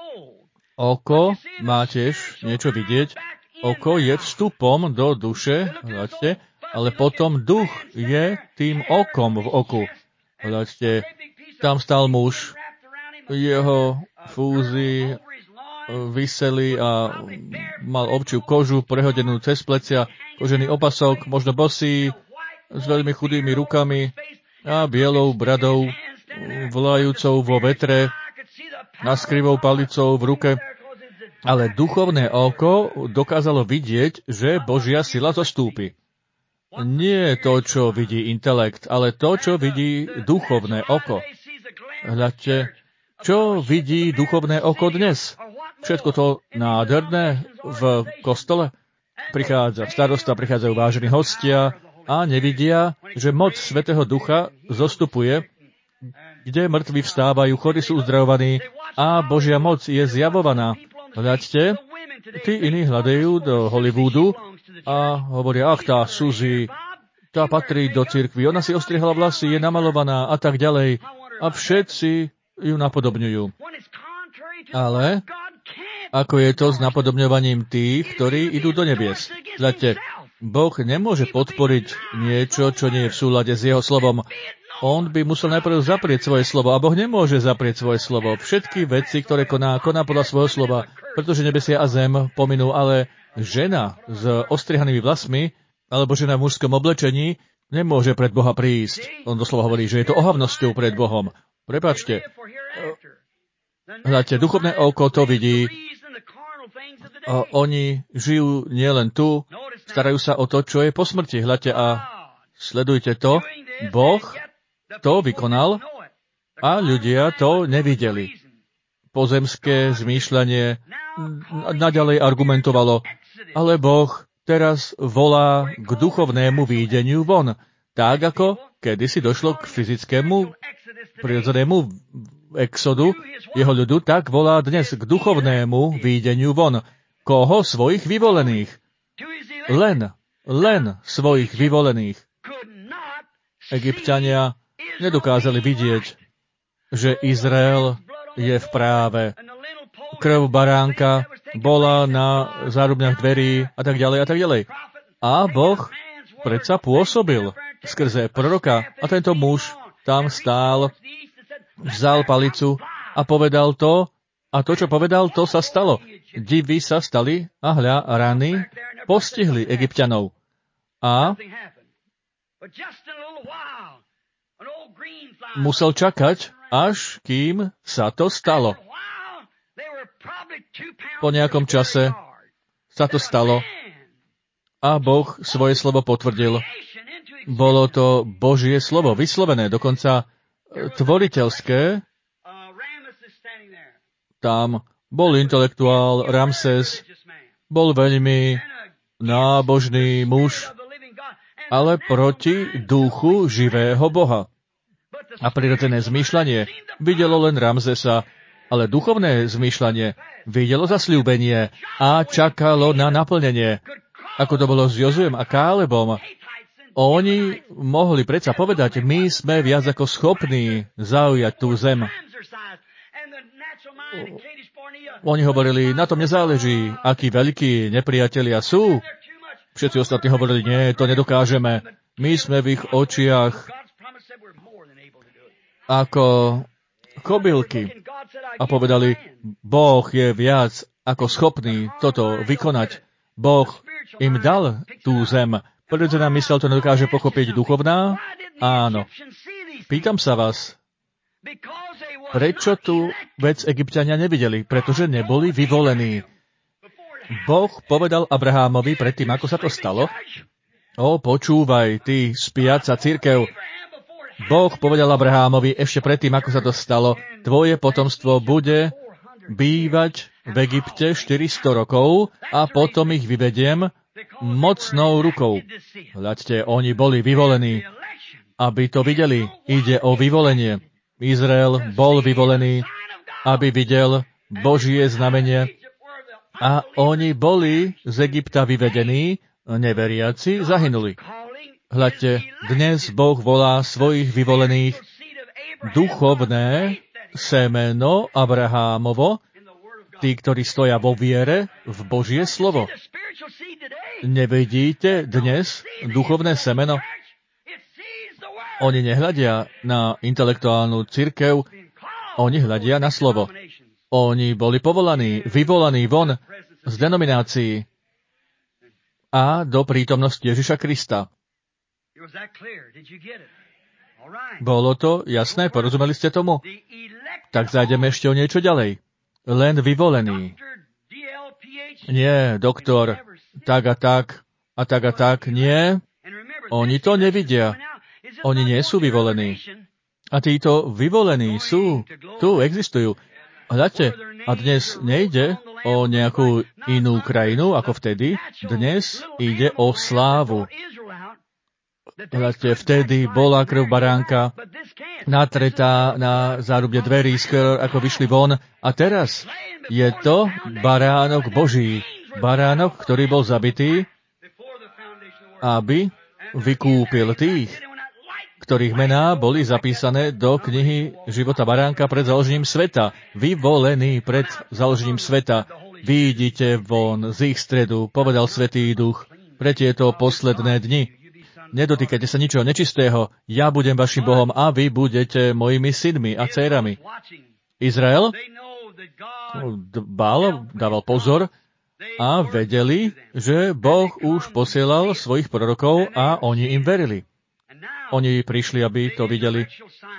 Oko má tiež niečo vidieť. Oko je vstupom do duše, hľadte, ale potom duch je tým okom v oku. Hľadte, tam stal muž, jeho fúzy viseli a mal ovčiu kožu prehodenú cez plecia, kožený opasok, možno bosý, s veľmi chudými rukami a bielou bradou, volajúcou vo vetre, naskrivou palicou v ruke. Ale duchovné oko dokázalo vidieť, že Božia sila zostúpi. Nie to, čo vidí intelekt, ale to, čo vidí duchovné oko. Hľadte, čo vidí duchovné oko dnes? Všetko to nádherné v kostole. Prichádza starosta, prichádzajú vážení hostia a nevidia, že moc Svätého Ducha zostupuje, kde mŕtvi vstávajú, chorí sú uzdravovaní a Božia moc je zjavovaná. Hľadte, tí iní hľadajú do Hollywoodu a hovoria, tá Suzy, tá patrí do cirkvi, ona si ostrihala vlasy, je namalovaná a tak ďalej. A všetci ju napodobňujú. Ale ako je to s napodobňovaním tých, ktorí idú do nebies? Hľadte, Boh nemôže podporiť niečo, čo nie je v súlade s jeho slovom. On by musel najprv zaprieť svoje slovo a Boh nemôže zaprieť svoje slovo. Všetky veci, ktoré koná podľa svojho slova, pretože nebesia a zem pominú, ale žena s ostrihanými vlasmi alebo žena v mužskom oblečení nemôže pred Boha prísť. On doslova hovorí, že je to ohavnosťou pred Bohom. Prepáčte. Hľadte, duchovné oko to vidí. Oni žijú nielen tu, starajú sa o to, čo je po smrti. Hľadte a sledujte to. Boh to vykonal a ľudia to nevideli. Pozemské zmýšľanie naďalej argumentovalo, ale Boh teraz volá k duchovnému výdeniu von, tak ako kedysi došlo k fyzickému prirodzenému exodu jeho ľudu, tak volá dnes k duchovnému výdeniu von. Koho? Svojich vyvolených. Len svojich vyvolených. Egypťania nedokázali vidieť, že Izrael je v práve. Krv baránka bola na zárubňach dverí a tak ďalej a tak ďalej. A Boh predsa pôsobil skrze proroka a tento muž tam stál, vzal palicu a povedal to, a to, čo povedal, to sa stalo. Divy sa stali a hľa, rany postihli Egypťanov. A musel čakať, až kým sa to stalo. Po nejakom čase sa to stalo a Boh svoje slovo potvrdil. Bolo to Božie slovo, vyslovené, dokonca tvoriteľské. Tam bol intelektuál Ramses, bol veľmi nábožný muž, ale proti duchu živého Boha. A prirodzené zmýšľanie videlo len Ramzesa, ale duchovné zmýšľanie videlo zasľúbenie a čakalo na naplnenie. Ako to bolo s Jozuem a Kálebom. Oni mohli predsa povedať, my sme viac ako schopní zaujať tú zem. Oni hovorili, na tom nezáleží, akí veľkí nepriatelia sú. Všetci ostatní hovorili, nie, to nedokážeme. My sme v ich očiach ako kobylky. A povedali, Boh je viac ako schopný toto vykonať. Boh im dal tú zem. Prirodzená myseľ to nedokáže pochopiť duchovná? Áno. Pýtam sa vás, prečo tú vec Egypťania nevideli? Pretože neboli vyvolení. Boh povedal Abrahámovi predtým, ako sa to stalo, počúvaj, ty spiaca cirkev. Boh povedal Abrahámovi ešte predtým, ako sa to stalo, tvoje potomstvo bude bývať v Egypte 400 rokov a potom ich vyvediem mocnou rukou. Hľadte, oni boli vyvolení. Aby to videli, ide o vyvolenie. Izrael bol vyvolený, aby videl Božie znamenie. A oni boli z Egypta vyvedení, neveriaci zahynuli. Hľadte, dnes Boh volá svojich vyvolených duchovné semeno Abrahámovo, tí, ktorí stoja vo viere v Božie slovo. Nevidíte dnes duchovné semeno? Oni nehľadia na intelektuálnu cirkev, oni hľadia na slovo. Oni boli povolaní, vyvolaní von z denominácií a do prítomnosti Ježiša Krista. Bolo to jasné? Porozumeli ste tomu? Tak zájdeme ešte o niečo ďalej. Len vyvolený. Nie, doktor, tak a tak, a tak a tak, nie. Oni to nevidia. Oni nie sú vyvolení. A títo vyvolení sú, tu existujú. Hľadte, a dnes nejde o nejakú inú krajinu ako vtedy. Dnes ide o slávu. Hľadte, vtedy bola krv baránka natretá na zárubne dverí, skôr ako vyšli von. A teraz je to baránok Boží. Baránok, ktorý bol zabitý, aby vykúpil tých, ktorých mená boli zapísané do knihy života baránka pred založením sveta. Vyvolený pred založením sveta. Vyjdite von z ich stredu, povedal Svätý Duch, pre tieto posledné dni. Nedotýkajte sa ničoho nečistého. Ja budem vašim Bohom a vy budete mojimi synmi a dcérami. Izrael dával pozor a vedeli, že Boh už posielal svojich prorokov a oni im verili. Oni prišli, aby to videli.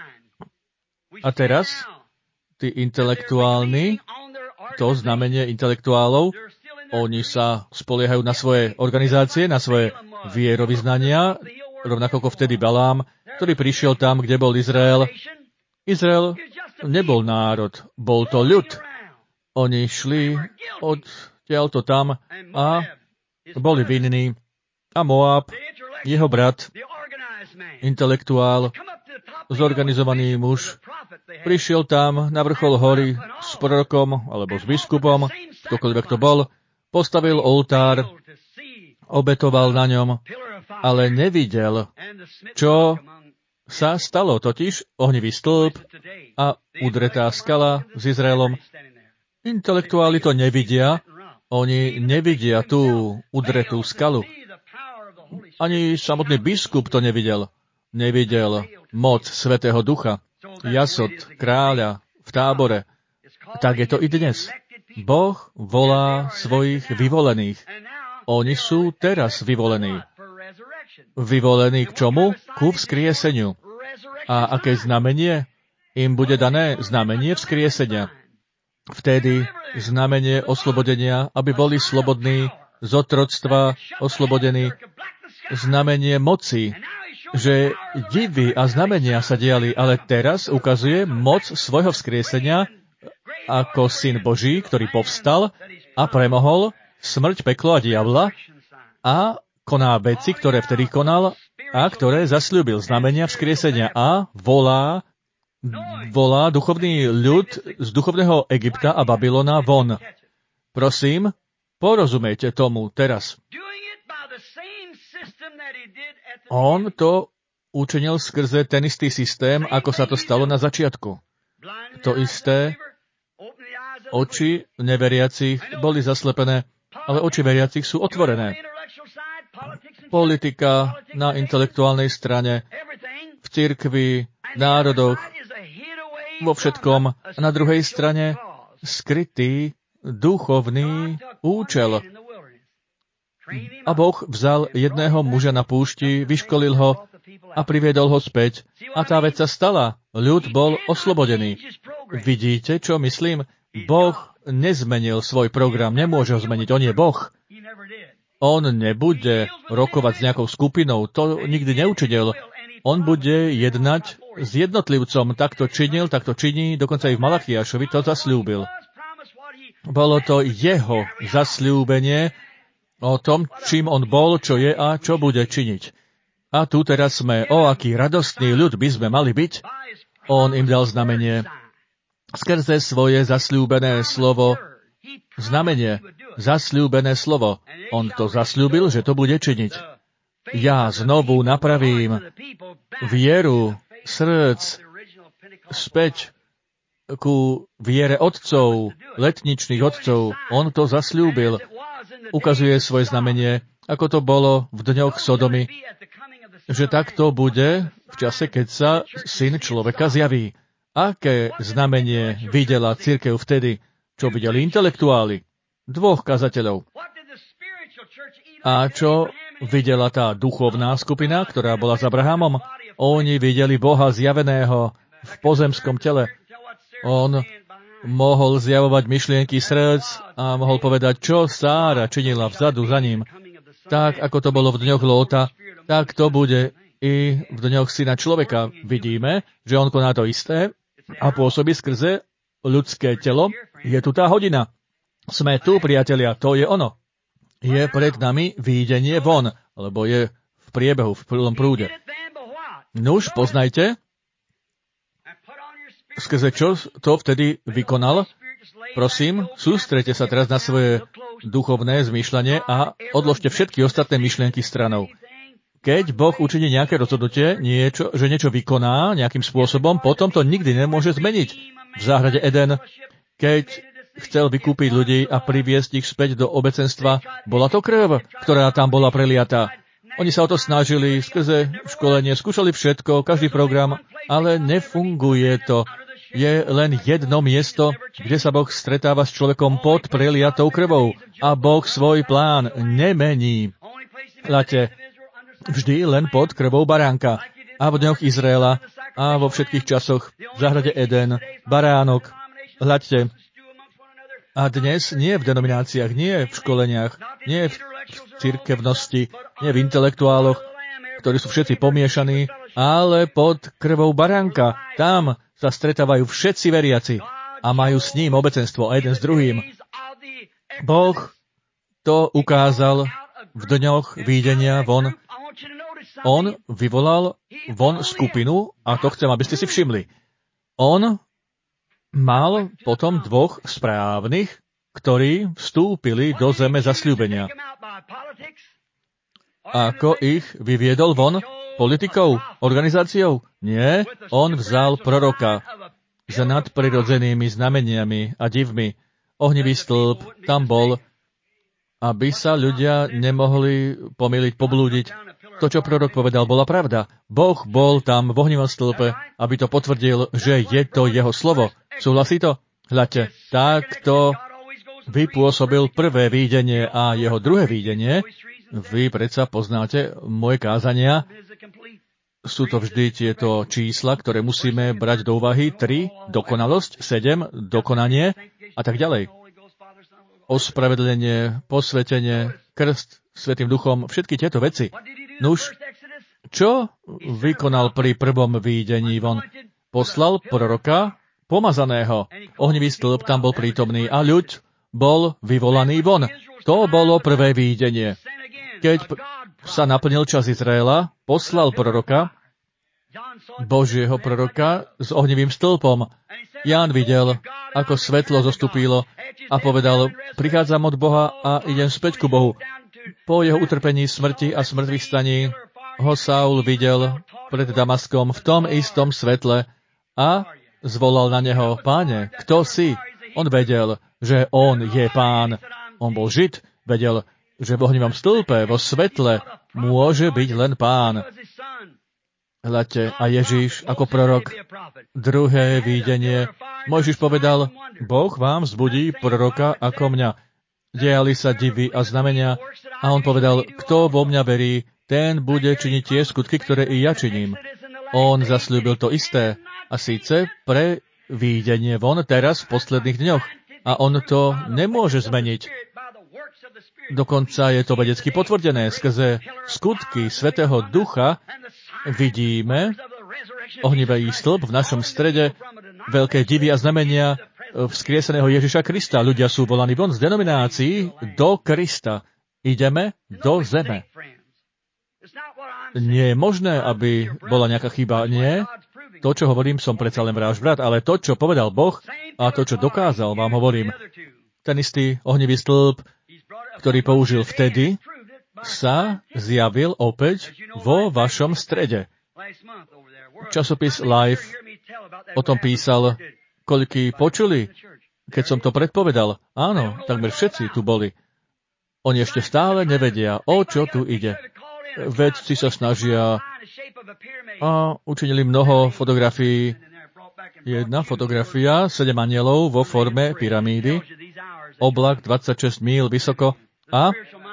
A teraz tí intelektuálni, to znamenie intelektuálov, oni sa spoliehajú na svoje organizácie, na svoje vierovyznania, rovnako ako vtedy Balám, ktorý prišiel tam, kde bol Izrael. Izrael nebol národ, bol to ľud. Oni šli odtiaľto tam a boli vinní. A Moab, jeho brat, intelektuál, zorganizovaný muž, prišiel tam na vrchol hory s prorokom alebo s biskupom, ktokoľvek to bol, postavil oltár, obetoval na ňom, ale nevidel, čo sa stalo, totiž ohnivý stĺp a udretá skala s Izraelom. Intelektuáli to nevidia, oni nevidia tú udretú skalu. Ani samotný biskup to nevidel. Nevidel moc Svätého Ducha, jasot kráľa v Tábore. Tak je to i dnes. Boh volá svojich vyvolených. Oni sú teraz vyvolení. Vyvolení k čomu? Ku vzkrieseniu. A aké znamenie? Im bude dané znamenie vzkriesenia. Vtedy znamenie oslobodenia, aby boli slobodní z otroctva, oslobodení. Znamenie moci, že divy a znamenia sa diali, ale teraz ukazuje moc svojho vzkriesenia ako Syn Boží, ktorý povstal a premohol smrť, peklo a diabla a koná veci, ktoré vtedy konal a ktoré zasľúbil znamenia vzkriesenia a volá duchovný ľud z duchovného Egypta a Babylona von. Prosím, porozumejte tomu teraz. On to učinil skrze ten istý systém, ako sa to stalo na začiatku. To isté, oči neveriacich boli zaslepené, ale oči veriacich sú otvorené. Politika na intelektuálnej strane, v cirkvi, národoch, vo všetkom. A na druhej strane skrytý duchovný účel. A Boh vzal jedného muža na púšti, vyškolil ho a priviedol ho späť. A tá vec sa stala. Ľud bol oslobodený. Vidíte, čo myslím? Boh nezmenil svoj program, nemôže ho zmeniť. On je Boh. On nebude rokovať s nejakou skupinou, to nikdy neučinil. On bude jednať s jednotlivcom, takto činil, takto činí, dokonca i v Malachiášovi to zasľúbil. Bolo to jeho zasľúbenie o tom, čím on bol, čo je a čo bude činiť. A tu teraz sme, aký radostný ľud by sme mali byť. On im dal znamenie. Skrze svoje zasľúbené slovo, znamenie, zasľúbené slovo. On to zasľúbil, že to bude činiť. Ja znovu napravím vieru srdc späť ku viere otcov, letničných otcov. On to zasľúbil. Ukazuje svoje znamenie, ako to bolo v dňoch Sodomy, že takto bude v čase, keď sa Syn človeka zjaví. Aké znamenie videla cirkev vtedy? Čo videli intelektuáli? 2 kazateľov. A čo videla tá duchovná skupina, ktorá bola s Abrahamom? Oni videli Boha zjaveného v pozemskom tele. On mohol zjavovať myšlienky srdc a mohol povedať, čo Sára činila vzadu za ním. Tak, ako to bolo v dňoch Lóta, tak to bude i v dňoch Syna človeka. Vidíme, že on koná to isté a pôsobí skrze ľudské telo. Je tu tá hodina. Sme tu, priatelia, to je ono. Je pred nami výjdenie von, lebo je v priebehu, v plnom prúde. Nuž, poznajte, skrze čo to vtedy vykonal. Prosím, sústrete sa teraz na svoje duchovné zmýšľanie a odložte všetky ostatné myšlienky stranou. Keď Boh učiní nejaké rozhodnutie, že niečo vykoná nejakým spôsobom, potom to nikdy nemôže zmeniť. V záhrade Eden, keď chcel vykúpiť ľudí a priviesť ich späť do obecenstva, bola to krv, ktorá tam bola preliatá. Oni sa o to snažili skrze školenie, skúšali všetko, každý program, ale nefunguje to. Je len jedno miesto, kde sa Boh stretáva s človekom pod preliatou krvou a Boh svoj plán nemení. Late, vždy len pod krvou baránka. A v dňoch Izraela a vo všetkých časoch v záhrade Eden, baránok. Hľadte. A dnes nie v denomináciách, nie v školeniach, nie v cirkevnosti, nie v intelektuáloch, ktorí sú všetci pomiešaní, ale pod krvou baránka. Tam sa stretávajú všetci veriaci a majú s ním obecenstvo a jeden s druhým. Boh to ukázal v dňoch výjdenia von. On vyvolal von skupinu a to chcem, aby ste si všimli. On mal potom 2 správnych, ktorí vstúpili do zeme zasľúbenia. Ako ich vyviedol von? Politikou? Organizáciou? Nie, on vzal proroka s nadprirodzenými znameniami a divmi. Ohnivý stĺp tam bol, aby sa ľudia nemohli pomýliť, poblúdiť. To, čo prorok povedal, bola pravda. Boh bol tam v ohnivom stĺpe, aby to potvrdil, že je to jeho slovo. Súhlasí to? Hľadte, takto vypôsobil prvé výjdenie a jeho druhé výjdenie. Vy predsa poznáte moje kázania. Sú to vždy tieto čísla, ktoré musíme brať do úvahy. 3, dokonalosť, 7, dokonanie a tak ďalej. Ospravedlenie, posvetenie, krst Svätým Duchom, všetky tieto veci. Nuž, čo vykonal pri prvom výjdení von? Poslal proroka pomazaného. Ohnivý stĺp tam bol prítomný a ľuď bol vyvolaný von. To bolo prvé výjdenie. Keď sa naplnil čas Izraela, poslal proroka, Božieho proroka s ohnivým stĺpom. Ján videl, ako svetlo zostúpilo a povedal, prichádzam od Boha a idem späť ku Bohu. Po jeho utrpení, smrti a smrtvých staní ho Saul videl pred Damaskom v tom istom svetle a zvolal na neho, Páne, kto si? On vedel, že on je Pán. On bol Žid, vedel, že v ohnivom stĺpe, vo svetle, môže byť len Pán. Hľadte, a Ježíš ako prorok, druhé výjdenie. Mojžiš povedal, Boh vám vzbudí proroka ako mňa. Diali sa divy a znamenia a on povedal, kto vo mňa verí, ten bude činiť tie skutky, ktoré i ja činím. On zasľúbil to isté, a síce pre výjdenie von teraz v posledných dňoch. A on to nemôže zmeniť. Dokonca je to vedecky potvrdené. Skrze skutky Svätého Ducha vidíme ohnivý stĺp v našom strede, veľké divy a znamenia vzkrieseného Ježiša Krista. Ľudia sú volaní von z denominácií do Krista. Ideme do zeme. Nie je možné, aby bola nejaká chyba. Nie. to, čo hovorím, som predsa len váš brat, ale to, čo povedal Boh a to, čo dokázal, vám hovorím. Ten istý ohnivý stĺp, ktorý použil vtedy, sa zjavil opäť vo vašom strede. Časopis Life o tom písal, koľkí počuli, keď som to predpovedal. Áno, takmer všetci tu boli. Oni ešte stále nevedia, o čo tu ide. Vedci sa snažia a učinili mnoho fotografií. Jedna fotografia 7 anielov vo forme pyramídy, oblak 26 míl vysoko a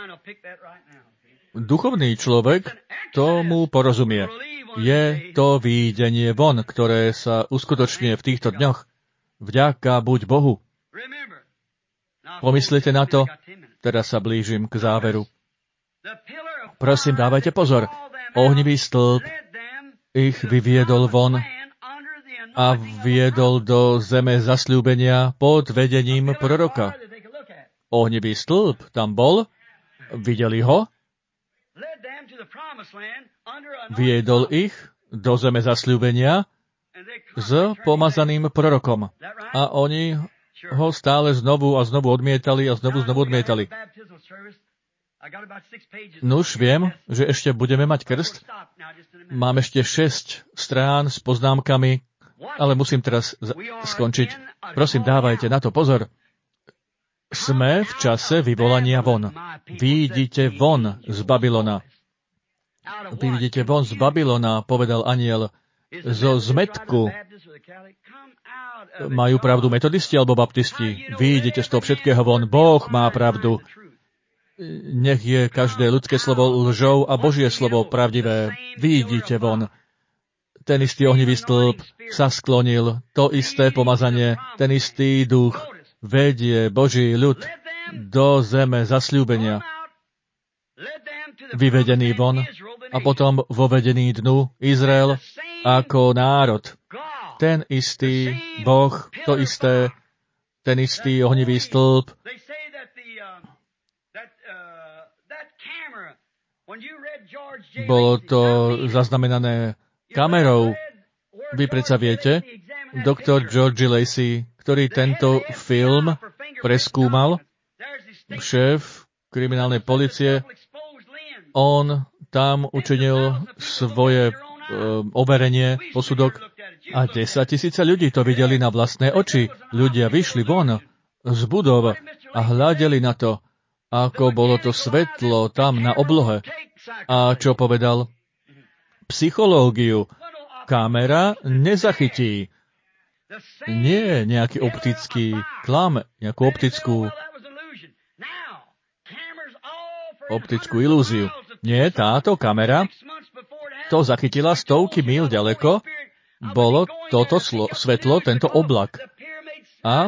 duchovný človek tomu porozumie. Je to videnie von, ktoré sa uskutočňuje v týchto dňoch. Vďaka buď Bohu. Pomyslite na to. Teraz sa blížim k záveru. Prosím, dávajte pozor. Ohnivý stĺp ich vyviedol von a viedol do zeme zasľúbenia pod vedením proroka. Ohnivý stĺp tam bol, videli ho, viedol ich do zeme zasľúbenia s pomazaným prorokom. A oni ho stále znovu a znovu odmietali a znovu odmietali. Nuž viem, že ešte budeme mať krst. Mám ešte 6 strán s poznámkami, ale musím teraz skončiť. Prosím, dávajte na to pozor. Sme v čase vyvolania von. Vyjdite von z Babylona. Vyjdite von z Babylona, povedal anjel. Zo zmetku. Majú pravdu metodisti alebo baptisti? Vyjdite z toho všetkého von. Boh má pravdu. Nech je každé ľudské slovo lžou a Božie slovo pravdivé. Vyjdite von. Ten istý ohnivý stĺp sa sklonil. To isté pomazanie, ten istý duch vedie Boží ľud do zeme zasľúbenia. Vyvedený von a potom vovedený dnu Izrael ako národ. Ten istý Boh, to isté, ten istý ohnivý stĺp. Bolo to zaznamenané kamerou. Vy predsa viete, doktor George Lacey, ktorý tento film preskúmal, šéf kriminálnej polície, on tam učinil svoje overenie, posudok a 10 000 ľudí to videli na vlastné oči. Ľudia vyšli von z budov a hľadeli na to, ako bolo to svetlo tam na oblohe. A čo povedal? Psychológiu kamera nezachytí. Nie nejaký optický klam, nejakú optickú ilúziu. Nie, táto kamera to zachytila stovky míl ďaleko. Bolo toto svetlo, tento oblak. A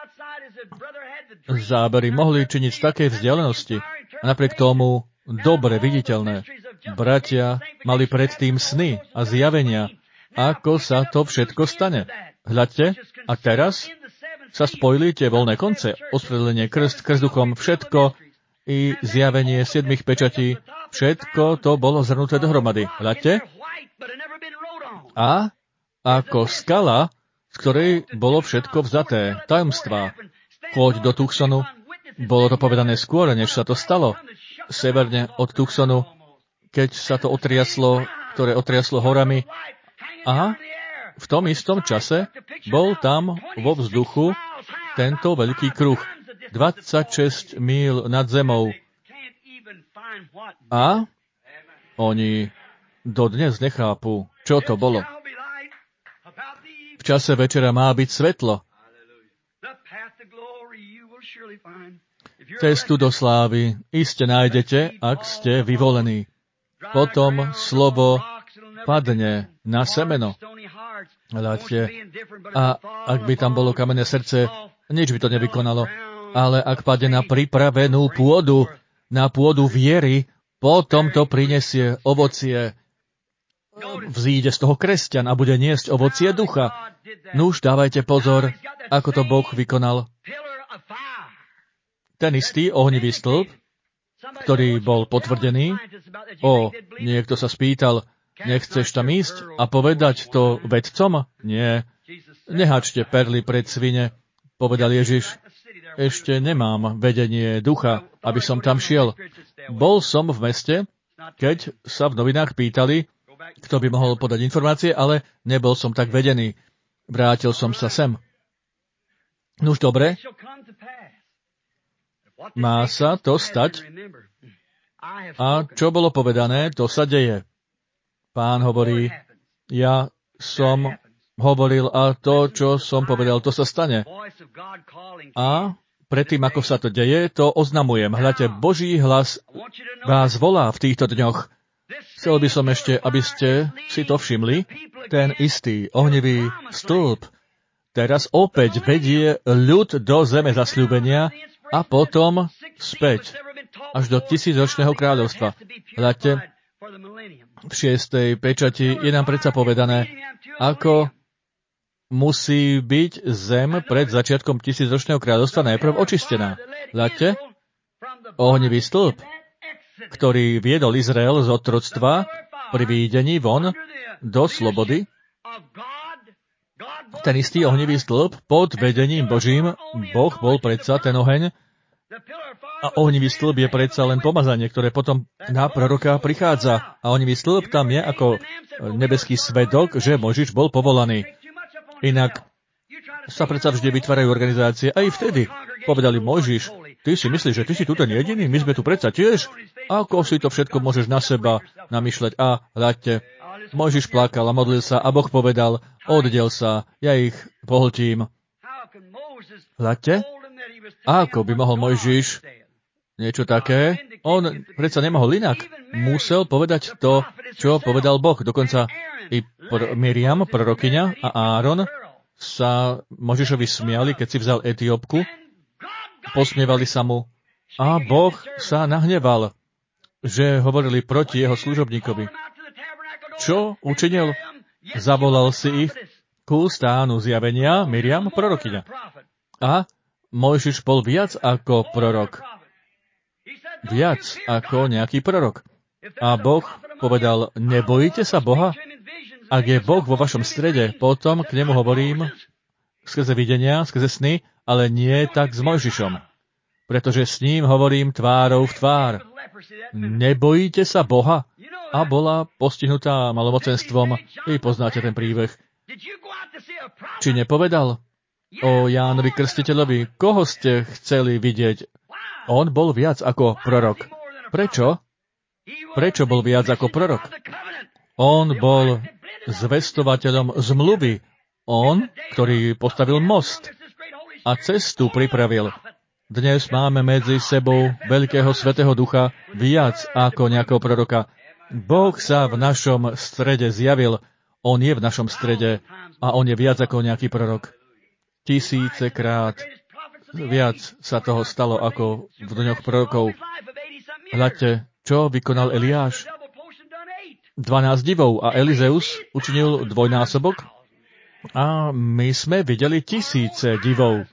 zábery mohli činiť z takej vzdialenosti. A napriek tomu dobre viditeľné. Bratia mali predtým sny a zjavenia, ako sa to všetko stane. Hľadte, a teraz sa spojili tie voľné konce. Ospravedlenie, krst duchom, všetko i zjavenie 7 pečatí, všetko to bolo zhrnuté dohromady. Hľadte. A ako skala, z ktorej bolo všetko vzaté, tajomstvá. Choď do Tucsonu. Bolo to povedané skôr, než sa to stalo. Severne od Tucsonu, keď sa to otriaslo, ktoré otriaslo horami. A v tom istom čase bol tam vo vzduchu tento veľký kruh. 26 míl nad zemou. A oni dodnes nechápu, čo to bolo. V čase večera má byť svetlo. Cestu do slávy iste nájdete, ak ste vyvolení. Potom slovo padne na semeno. Hľadte. A ak by tam bolo kamenné srdce, nič by to nevykonalo. Ale ak padne na pripravenú pôdu, na pôdu viery, potom to prinesie ovocie. Vzíde z toho kresťan a bude niesť ovocie ducha. Nuž, dávajte pozor, ako to Boh vykonal. Ten istý ohnivý stĺp, ktorý bol potvrdený. Niekto sa spýtal, Nechceš tam ísť a povedať to vedcom? Nie. Nehačte perly pred svine, povedal Ježiš. Ešte nemám vedenie ducha, aby som tam šiel. Bol som v meste, keď sa v novinách pýtali, kto by mohol podať informácie, ale nebol som tak vedený. Vrátil som sa sem. Nuž dobre, má sa to stať. A čo bolo povedané, to sa deje. Pán hovorí, ja som hovoril a to, čo som povedal, to sa stane. A predtým, ako sa to deje, to oznamujem. Hľadte, Boží hlas vás volá v týchto dňoch. Chcel by som ešte, aby ste si to všimli. Ten istý ohnivý stĺp teraz opäť vedie ľud do zeme zasľúbenia a potom späť až do 1000-ročného kráľovstva. Hľadte, v 6. pečati je nám predsa povedané, ako musí byť zem pred začiatkom 1000-ročného kráľovstva najprv očistená. Hľadte, ohnivý stĺp, ktorý viedol Izrael z otroctva pri výjdení von do slobody, ten istý ohnivý stĺp pod vedením Božím, Boh bol predsa ten oheň, a ohnivý stĺp je predsa len pomazanie, ktoré potom na proroka prichádza. A ohnivý stĺp tam je ako nebeský svedok, že Mojžiš bol povolaný. Inak sa predsa vždy vytvárajú organizácie. Aj vtedy povedali Mojžiš, ty si myslíš, že ty si tu ten jediný? My sme tu predsa tiež. Ako si to všetko môžeš na seba namýšľať? A hľadte, Mojžiš plakal a modlil sa a Boh povedal, oddiel sa, ja ich pohltím. Hľadte, ako by mohol Mojžiš niečo také? On predsa nemohol inak. Musel povedať to, čo povedal Boh. Dokonca i Miriam, prorokyňa, a Áron sa Mojžišovi smiali, keď si vzal Etiópku. Posmievali sa mu. A Boh sa nahneval, že hovorili proti jeho služobníkovi. Čo učinil? Zavolal si ich ku stánu zjavenia, Miriam, prorokyňa. A Mojžiš bol viac ako prorok. Viac ako nejaký prorok. A Boh povedal, nebojíte sa Boha? Ak je Boh vo vašom strede, potom k nemu hovorím skrze videnia, skrze sny, ale nie tak s Mojžišom. Pretože s ním hovorím tvárou v tvár. Nebojíte sa Boha? A bola postihnutá malomocenstvom. Vy poznáte ten príbeh. Či nepovedal o Jánovi Krstiteľovi, koho ste chceli vidieť? On bol viac ako prorok. Prečo? Prečo bol viac ako prorok? On bol zvestovateľom zmluvy. On, ktorý postavil most a cestu pripravil. Dnes máme medzi sebou veľkého svätého ducha viac ako nejakého proroka. Boh sa v našom strede zjavil. On je v našom strede a on je viac ako nejaký prorok. Tisícekrát viac sa toho stalo ako v dňoch prorokov. Hľadte, čo vykonal Eliáš? 12 divov a Elizeus učinil dvojnásobok a my sme videli tisíce divov.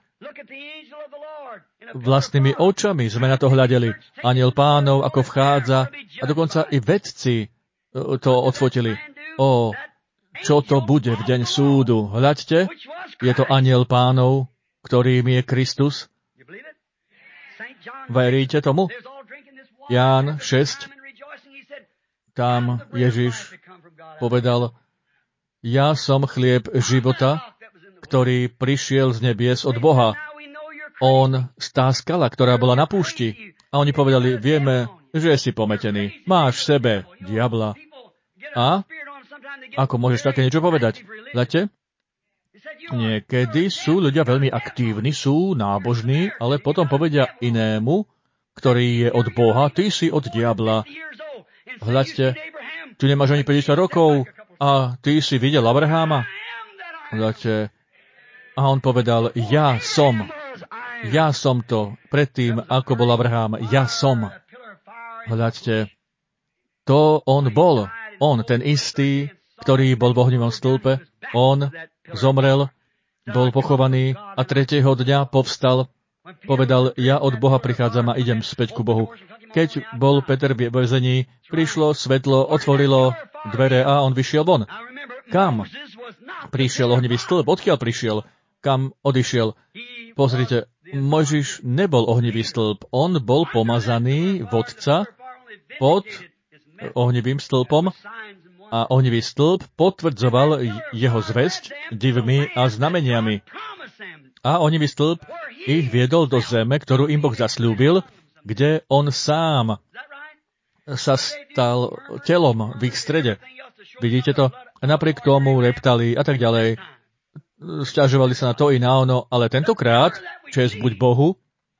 Vlastnými očami sme na to hľadeli. Anjel Pánov, ako vchádza, a dokonca i vedci to odfotili. O, čo to bude v deň súdu? Hľaďte, je to Anjel Pánov, ktorým je Kristus. Veríte tomu? Ján 6, tam Ježiš povedal, ja som chlieb života, ktorý prišiel z nebies od Boha. On, tá skala, ktorá bola na púšti. A oni povedali, vieme, že si pometený. Máš v sebe diabla. A? Ako môžeš také niečo povedať? Zate? Niekedy sú ľudia veľmi aktívni, sú nábožní, ale potom povedia inému, ktorý je od Boha, ty si od diabla. Hľadte, tu nemáš ani 50 rokov a ty si videl Abraháma. Hľadte, a on povedal, ja som to, predtým, ako bol Abraham, ja som. Hľadte, to on bol. On, ten istý, ktorý bol v ohnivom stĺpe, on zomrel, bol pochovaný a 3. dňa povstal povedal, ja od Boha prichádzam a idem späť ku Bohu. Keď bol Peter v väzení, prišlo svetlo, otvorilo dvere a on vyšiel von. Kam prišiel ohnivý stĺp? Odkiaľ prišiel? Kam odišiel? Pozrite, Mojžiš nebol ohnivý stĺp. On bol pomazaný vodca pod ohnivým stĺpom a ohnivý stĺp potvrdzoval jeho zvesť divmi a znameniami. A ohnivý stĺp ich viedol do zeme, ktorú im Boh zasľúbil, kde on sám sa stal telom v ich strede. Vidíte to? A napriek tomu reptali a tak ďalej. Sťažovali sa na to i na ono, ale tentokrát, česť buď Bohu,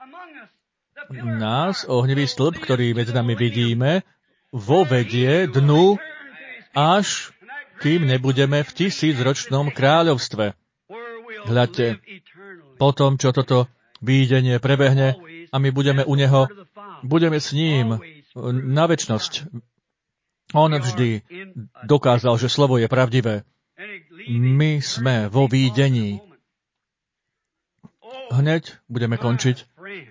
nás, ohnivý stĺp, ktorý medzi nami vidíme, vovedie dnu, až kým nebudeme v 1000-ročnom kráľovstve. Hľadte, potom, čo toto videnie prebehne a my budeme u neho, budeme s ním na večnosť. On vždy dokázal, že slovo je pravdivé. My sme vo videní. Hneď budeme končiť.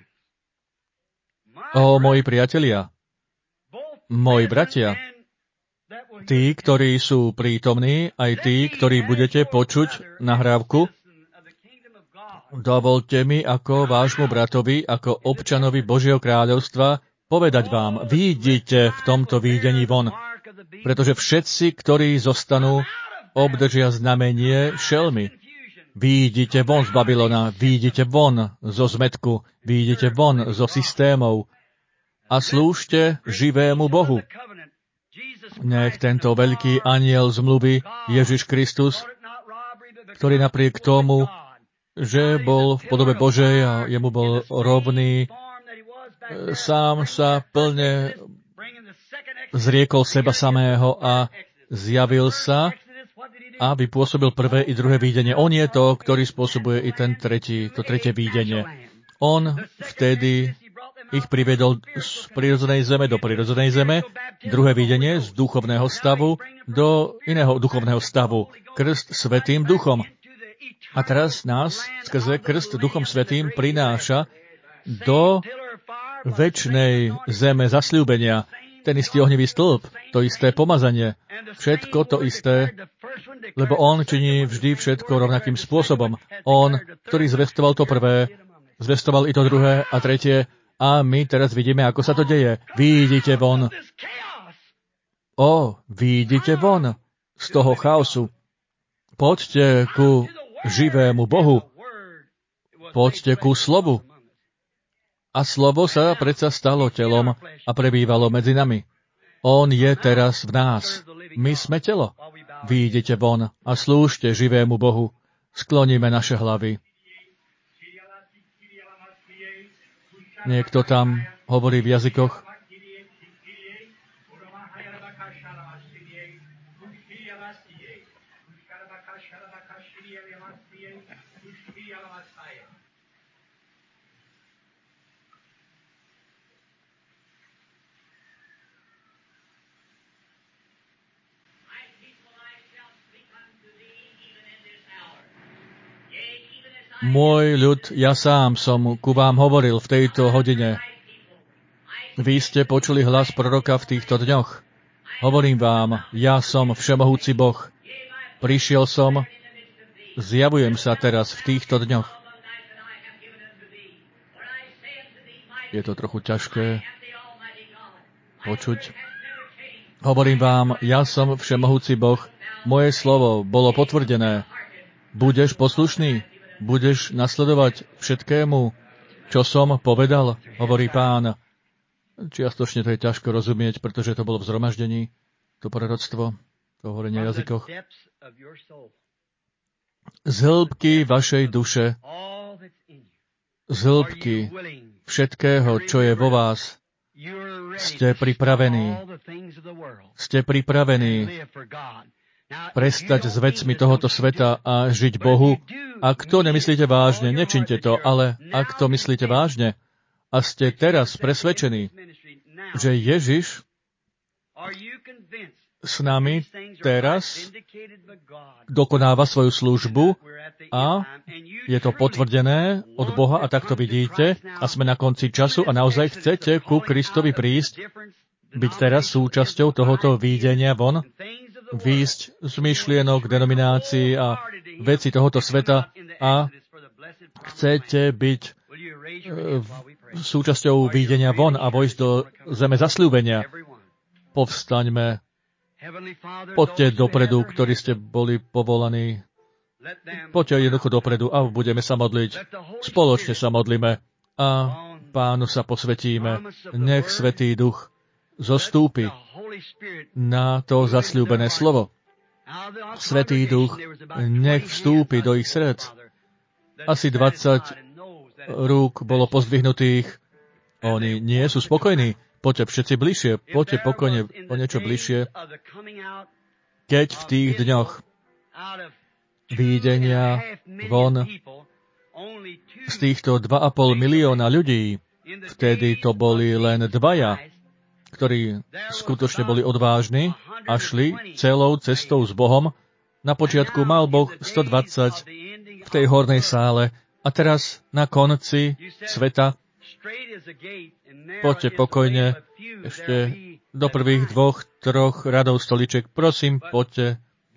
O, moji priatelia, moji bratia, tí, ktorí sú prítomní, aj tí, ktorí budete počuť nahrávku, dovolte mi ako vášmu bratovi, ako občanovi Božieho kráľovstva, povedať vám, výjdite v tomto výdení von, pretože všetci, ktorí zostanú, obdržia znamenie šelmy. Výjdite von z Babylona, výjdite von zo zmetku, výjdite von zo systémov a slúžte živému Bohu. Nech tento veľký anjel zmluvy, Ježiš Kristus, ktorý napriek tomu, že bol v podobe Božej a jemu bol rovný, sám sa plne zriekol seba samého a zjavil sa a vypôsobil prvé i druhé videnie. On je to, ktorý spôsobuje i to tretie videnie. On vtedy ich priviedol z prirodzenej zeme do prirodzenej zeme, druhé videnie z duchovného stavu do iného duchovného stavu. Krst Svätým Duchom. A teraz nás skrze krst Duchom Svätým prináša do večnej zeme zasľúbenia. Ten istý ohnivý stĺp, to isté pomazanie, všetko to isté, lebo on činí vždy všetko rovnakým spôsobom. On, ktorý zvestoval to prvé, zvestoval i to druhé a tretie, a my teraz vidíme, ako sa to deje. Výjdite von. Výjdite von z toho chaosu. Poďte ku živému Bohu. Poďte ku slovu. A slovo sa predsa stalo telom a prebývalo medzi nami. On je teraz v nás. My sme telo. Výjdite von a slúžte živému Bohu. Skloníme naše hlavy. Niekto tam hovorí v jazykoch. Môj ľud, ja sám som ku vám hovoril v tejto hodine. Vy ste počuli hlas proroka v týchto dňoch. Hovorím vám, ja som všemohúci Boh. Prišiel som, zjavujem sa teraz v týchto dňoch. Je to trochu ťažké počuť. Hovorím vám, ja som všemohúci Boh. Moje slovo bolo potvrdené. Budeš poslušný? Budeš nasledovať všetkému, čo som povedal, hovorí Pán. Čiastočne to je ťažko rozumieť, pretože to bolo v zhromaždení, to proroctvo, to hovorenie v jazykoch. Z hĺbky vašej duše, z hĺbky všetkého, čo je vo vás, ste pripravení. Ste pripravení prestať s vecmi tohoto sveta a žiť Bohu. Ak to nemyslíte vážne, nečinte to, ale ak to myslíte vážne a ste teraz presvedčení, že Ježiš s nami teraz dokonáva svoju službu a je to potvrdené od Boha a tak to vidíte a sme na konci času a naozaj chcete ku Kristovi prísť, byť teraz súčasťou tohoto výjdenia von, výjsť z myšlienok, denominácií a veci tohoto sveta a chcete byť súčasťou výjdenia von a vojsť do zeme zasľúbenia. Povstaňme, poďte dopredu, ktorí ste boli povolaní. Poďte jednoducho dopredu a budeme sa modliť. Spoločne sa modlíme a Pánu sa posvetíme. Nech Svätý Duch zostúpi na to zasľúbené slovo. Svätý Duch nech vstúpi do ich srdc. Asi 20 rúk bolo pozdvihnutých. Oni nie sú spokojní. Poďte všetci bližšie. Poďte pokojne o niečo bližšie. Keď v tých dňoch výjdenia von z týchto 2,5 milióna ľudí, vtedy to boli len dvaja, ktorí skutočne boli odvážni a šli celou cestou s Bohom. Na počiatku mal Boh 120 v tej hornej sále a teraz na konci sveta poďte pokojne ešte do prvých 2-3 radov stoliček. Prosím, poďte.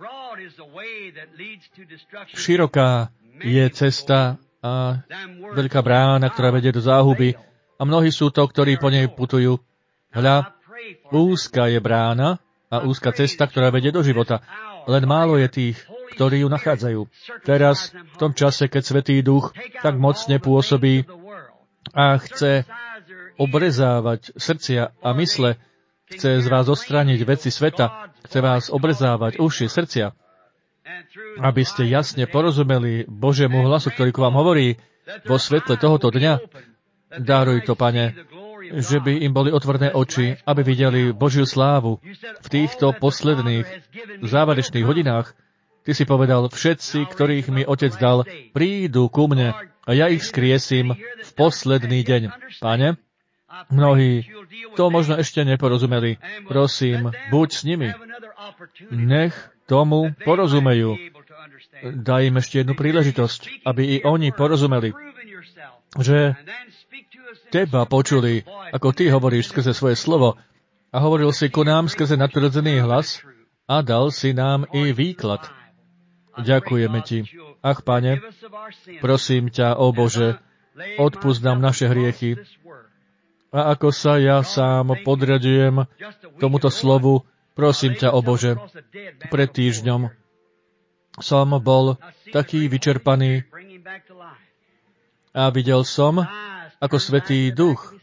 Široká je cesta a veľká brána, ktorá vedie do záhuby a mnohí sú to, ktorí po nej putujú. Hľa, úzka je brána a úzka cesta, ktorá vedie do života. Len málo je tých, ktorí ju nachádzajú. Teraz, v tom čase, keď Svätý Duch tak mocne pôsobí a chce obrezávať srdcia a mysle, chce z vás odstrániť veci sveta, chce vás obrezávať uši, srdcia, aby ste jasne porozumeli Božiemu hlasu, ktorý k vám hovorí vo svetle tohoto dňa. Daruj to, Pane, že by im boli otvorené oči, aby videli Božiu slávu v týchto posledných záverečných hodinách. Ty si povedal, všetci, ktorých mi Otec dal, prídu ku mne a ja ich skriesím v posledný deň. Pane, mnohí to možno ešte neporozumeli. Prosím, buď s nimi. Nech tomu porozumejú. Daj im ešte jednu príležitosť, aby i oni porozumeli, že teba počuli, ako ty hovoríš skrze svoje slovo a hovoril si ku nám skrze nadprirodzený hlas a dal si nám i výklad. Ďakujeme ti. Ach, Pane, prosím ťa, ó Bože, odpusť nám naše hriechy. A ako sa ja sám podriadujem tomuto slovu, prosím ťa, ó Bože, pred týždňom som bol taký vyčerpaný a videl som, ako Svätý Duch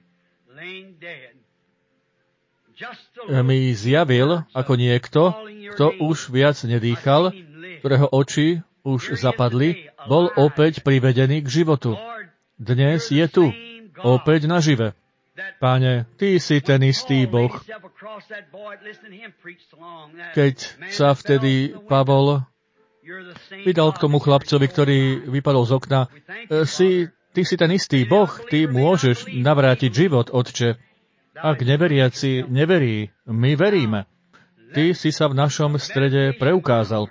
mi zjavil ako niekto, kto už viac nedýchal, ktorého oči už zapadli, bol opäť privedený k životu. Dnes je tu, opäť nažive. Páne, Ty si ten istý Boh. Keď sa vtedy Pavol vydal k tomu chlapcovi, ktorý vypadol z okna, Ty si ten istý Boh, Ty môžeš navrátiť život, Otče. Ak neveriaci neverí, my veríme. Ty si sa v našom strede preukázal.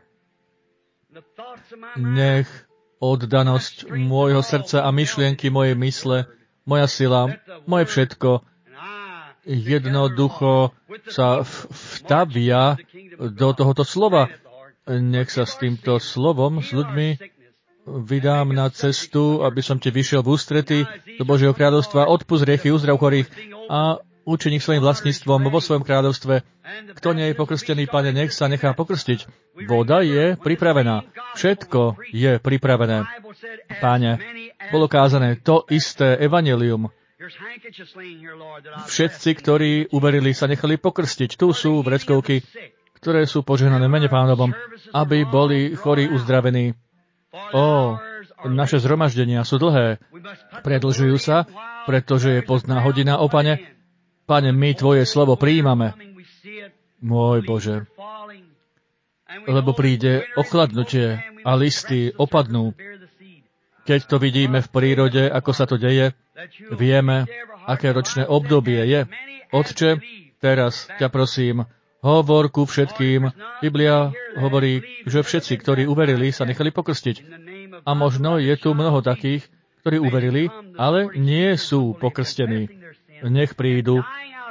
Nech oddanosť môjho srdca a myšlienky, moje mysle, moja sila, moje všetko jednoducho sa vtavia do tohoto slova. Nech sa s týmto slovom, s ľuďmi vydám na cestu, aby som ti vyšiel v ústrety do Božieho kráľovstva, odpusť hriechy, uzdrav chorých a učení svojim vlastníctvom vo svojom kráľovstve. Kto nie je pokrstený, Pane, nech sa nechá pokrstiť. Voda je pripravená. Všetko je pripravené. Páne, bolo kázané to isté evanjelium. Všetci, ktorí uverili, sa nechali pokrstiť. Tu sú vreckovky, ktoré sú požehnané mene Pánovom, aby boli chorí uzdravení. Naše zhromaždenia sú dlhé. Predlžujú sa, pretože je pozdná hodina. Pane, Pane, my Tvoje slovo prijímame. Môj Bože, lebo príde ochladnutie a listy opadnú. Keď to vidíme v prírode, ako sa to deje, vieme, aké ročné obdobie je. Otče, teraz ťa prosím, Hovor ku všetkým. Biblia hovorí, že všetci, ktorí uverili, sa nechali pokrstiť. A možno je tu mnoho takých, ktorí uverili, ale nie sú pokrstení. Nech prídu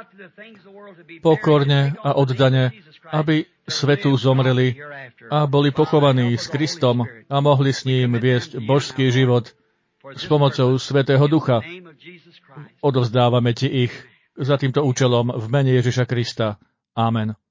pokorne a oddane, aby svetu zomreli a boli pochovaní s Kristom a mohli s ním viesť božský život s pomocou Svätého Ducha. Odovzdávame ti ich za týmto účelom v mene Ježiša Krista. Amen.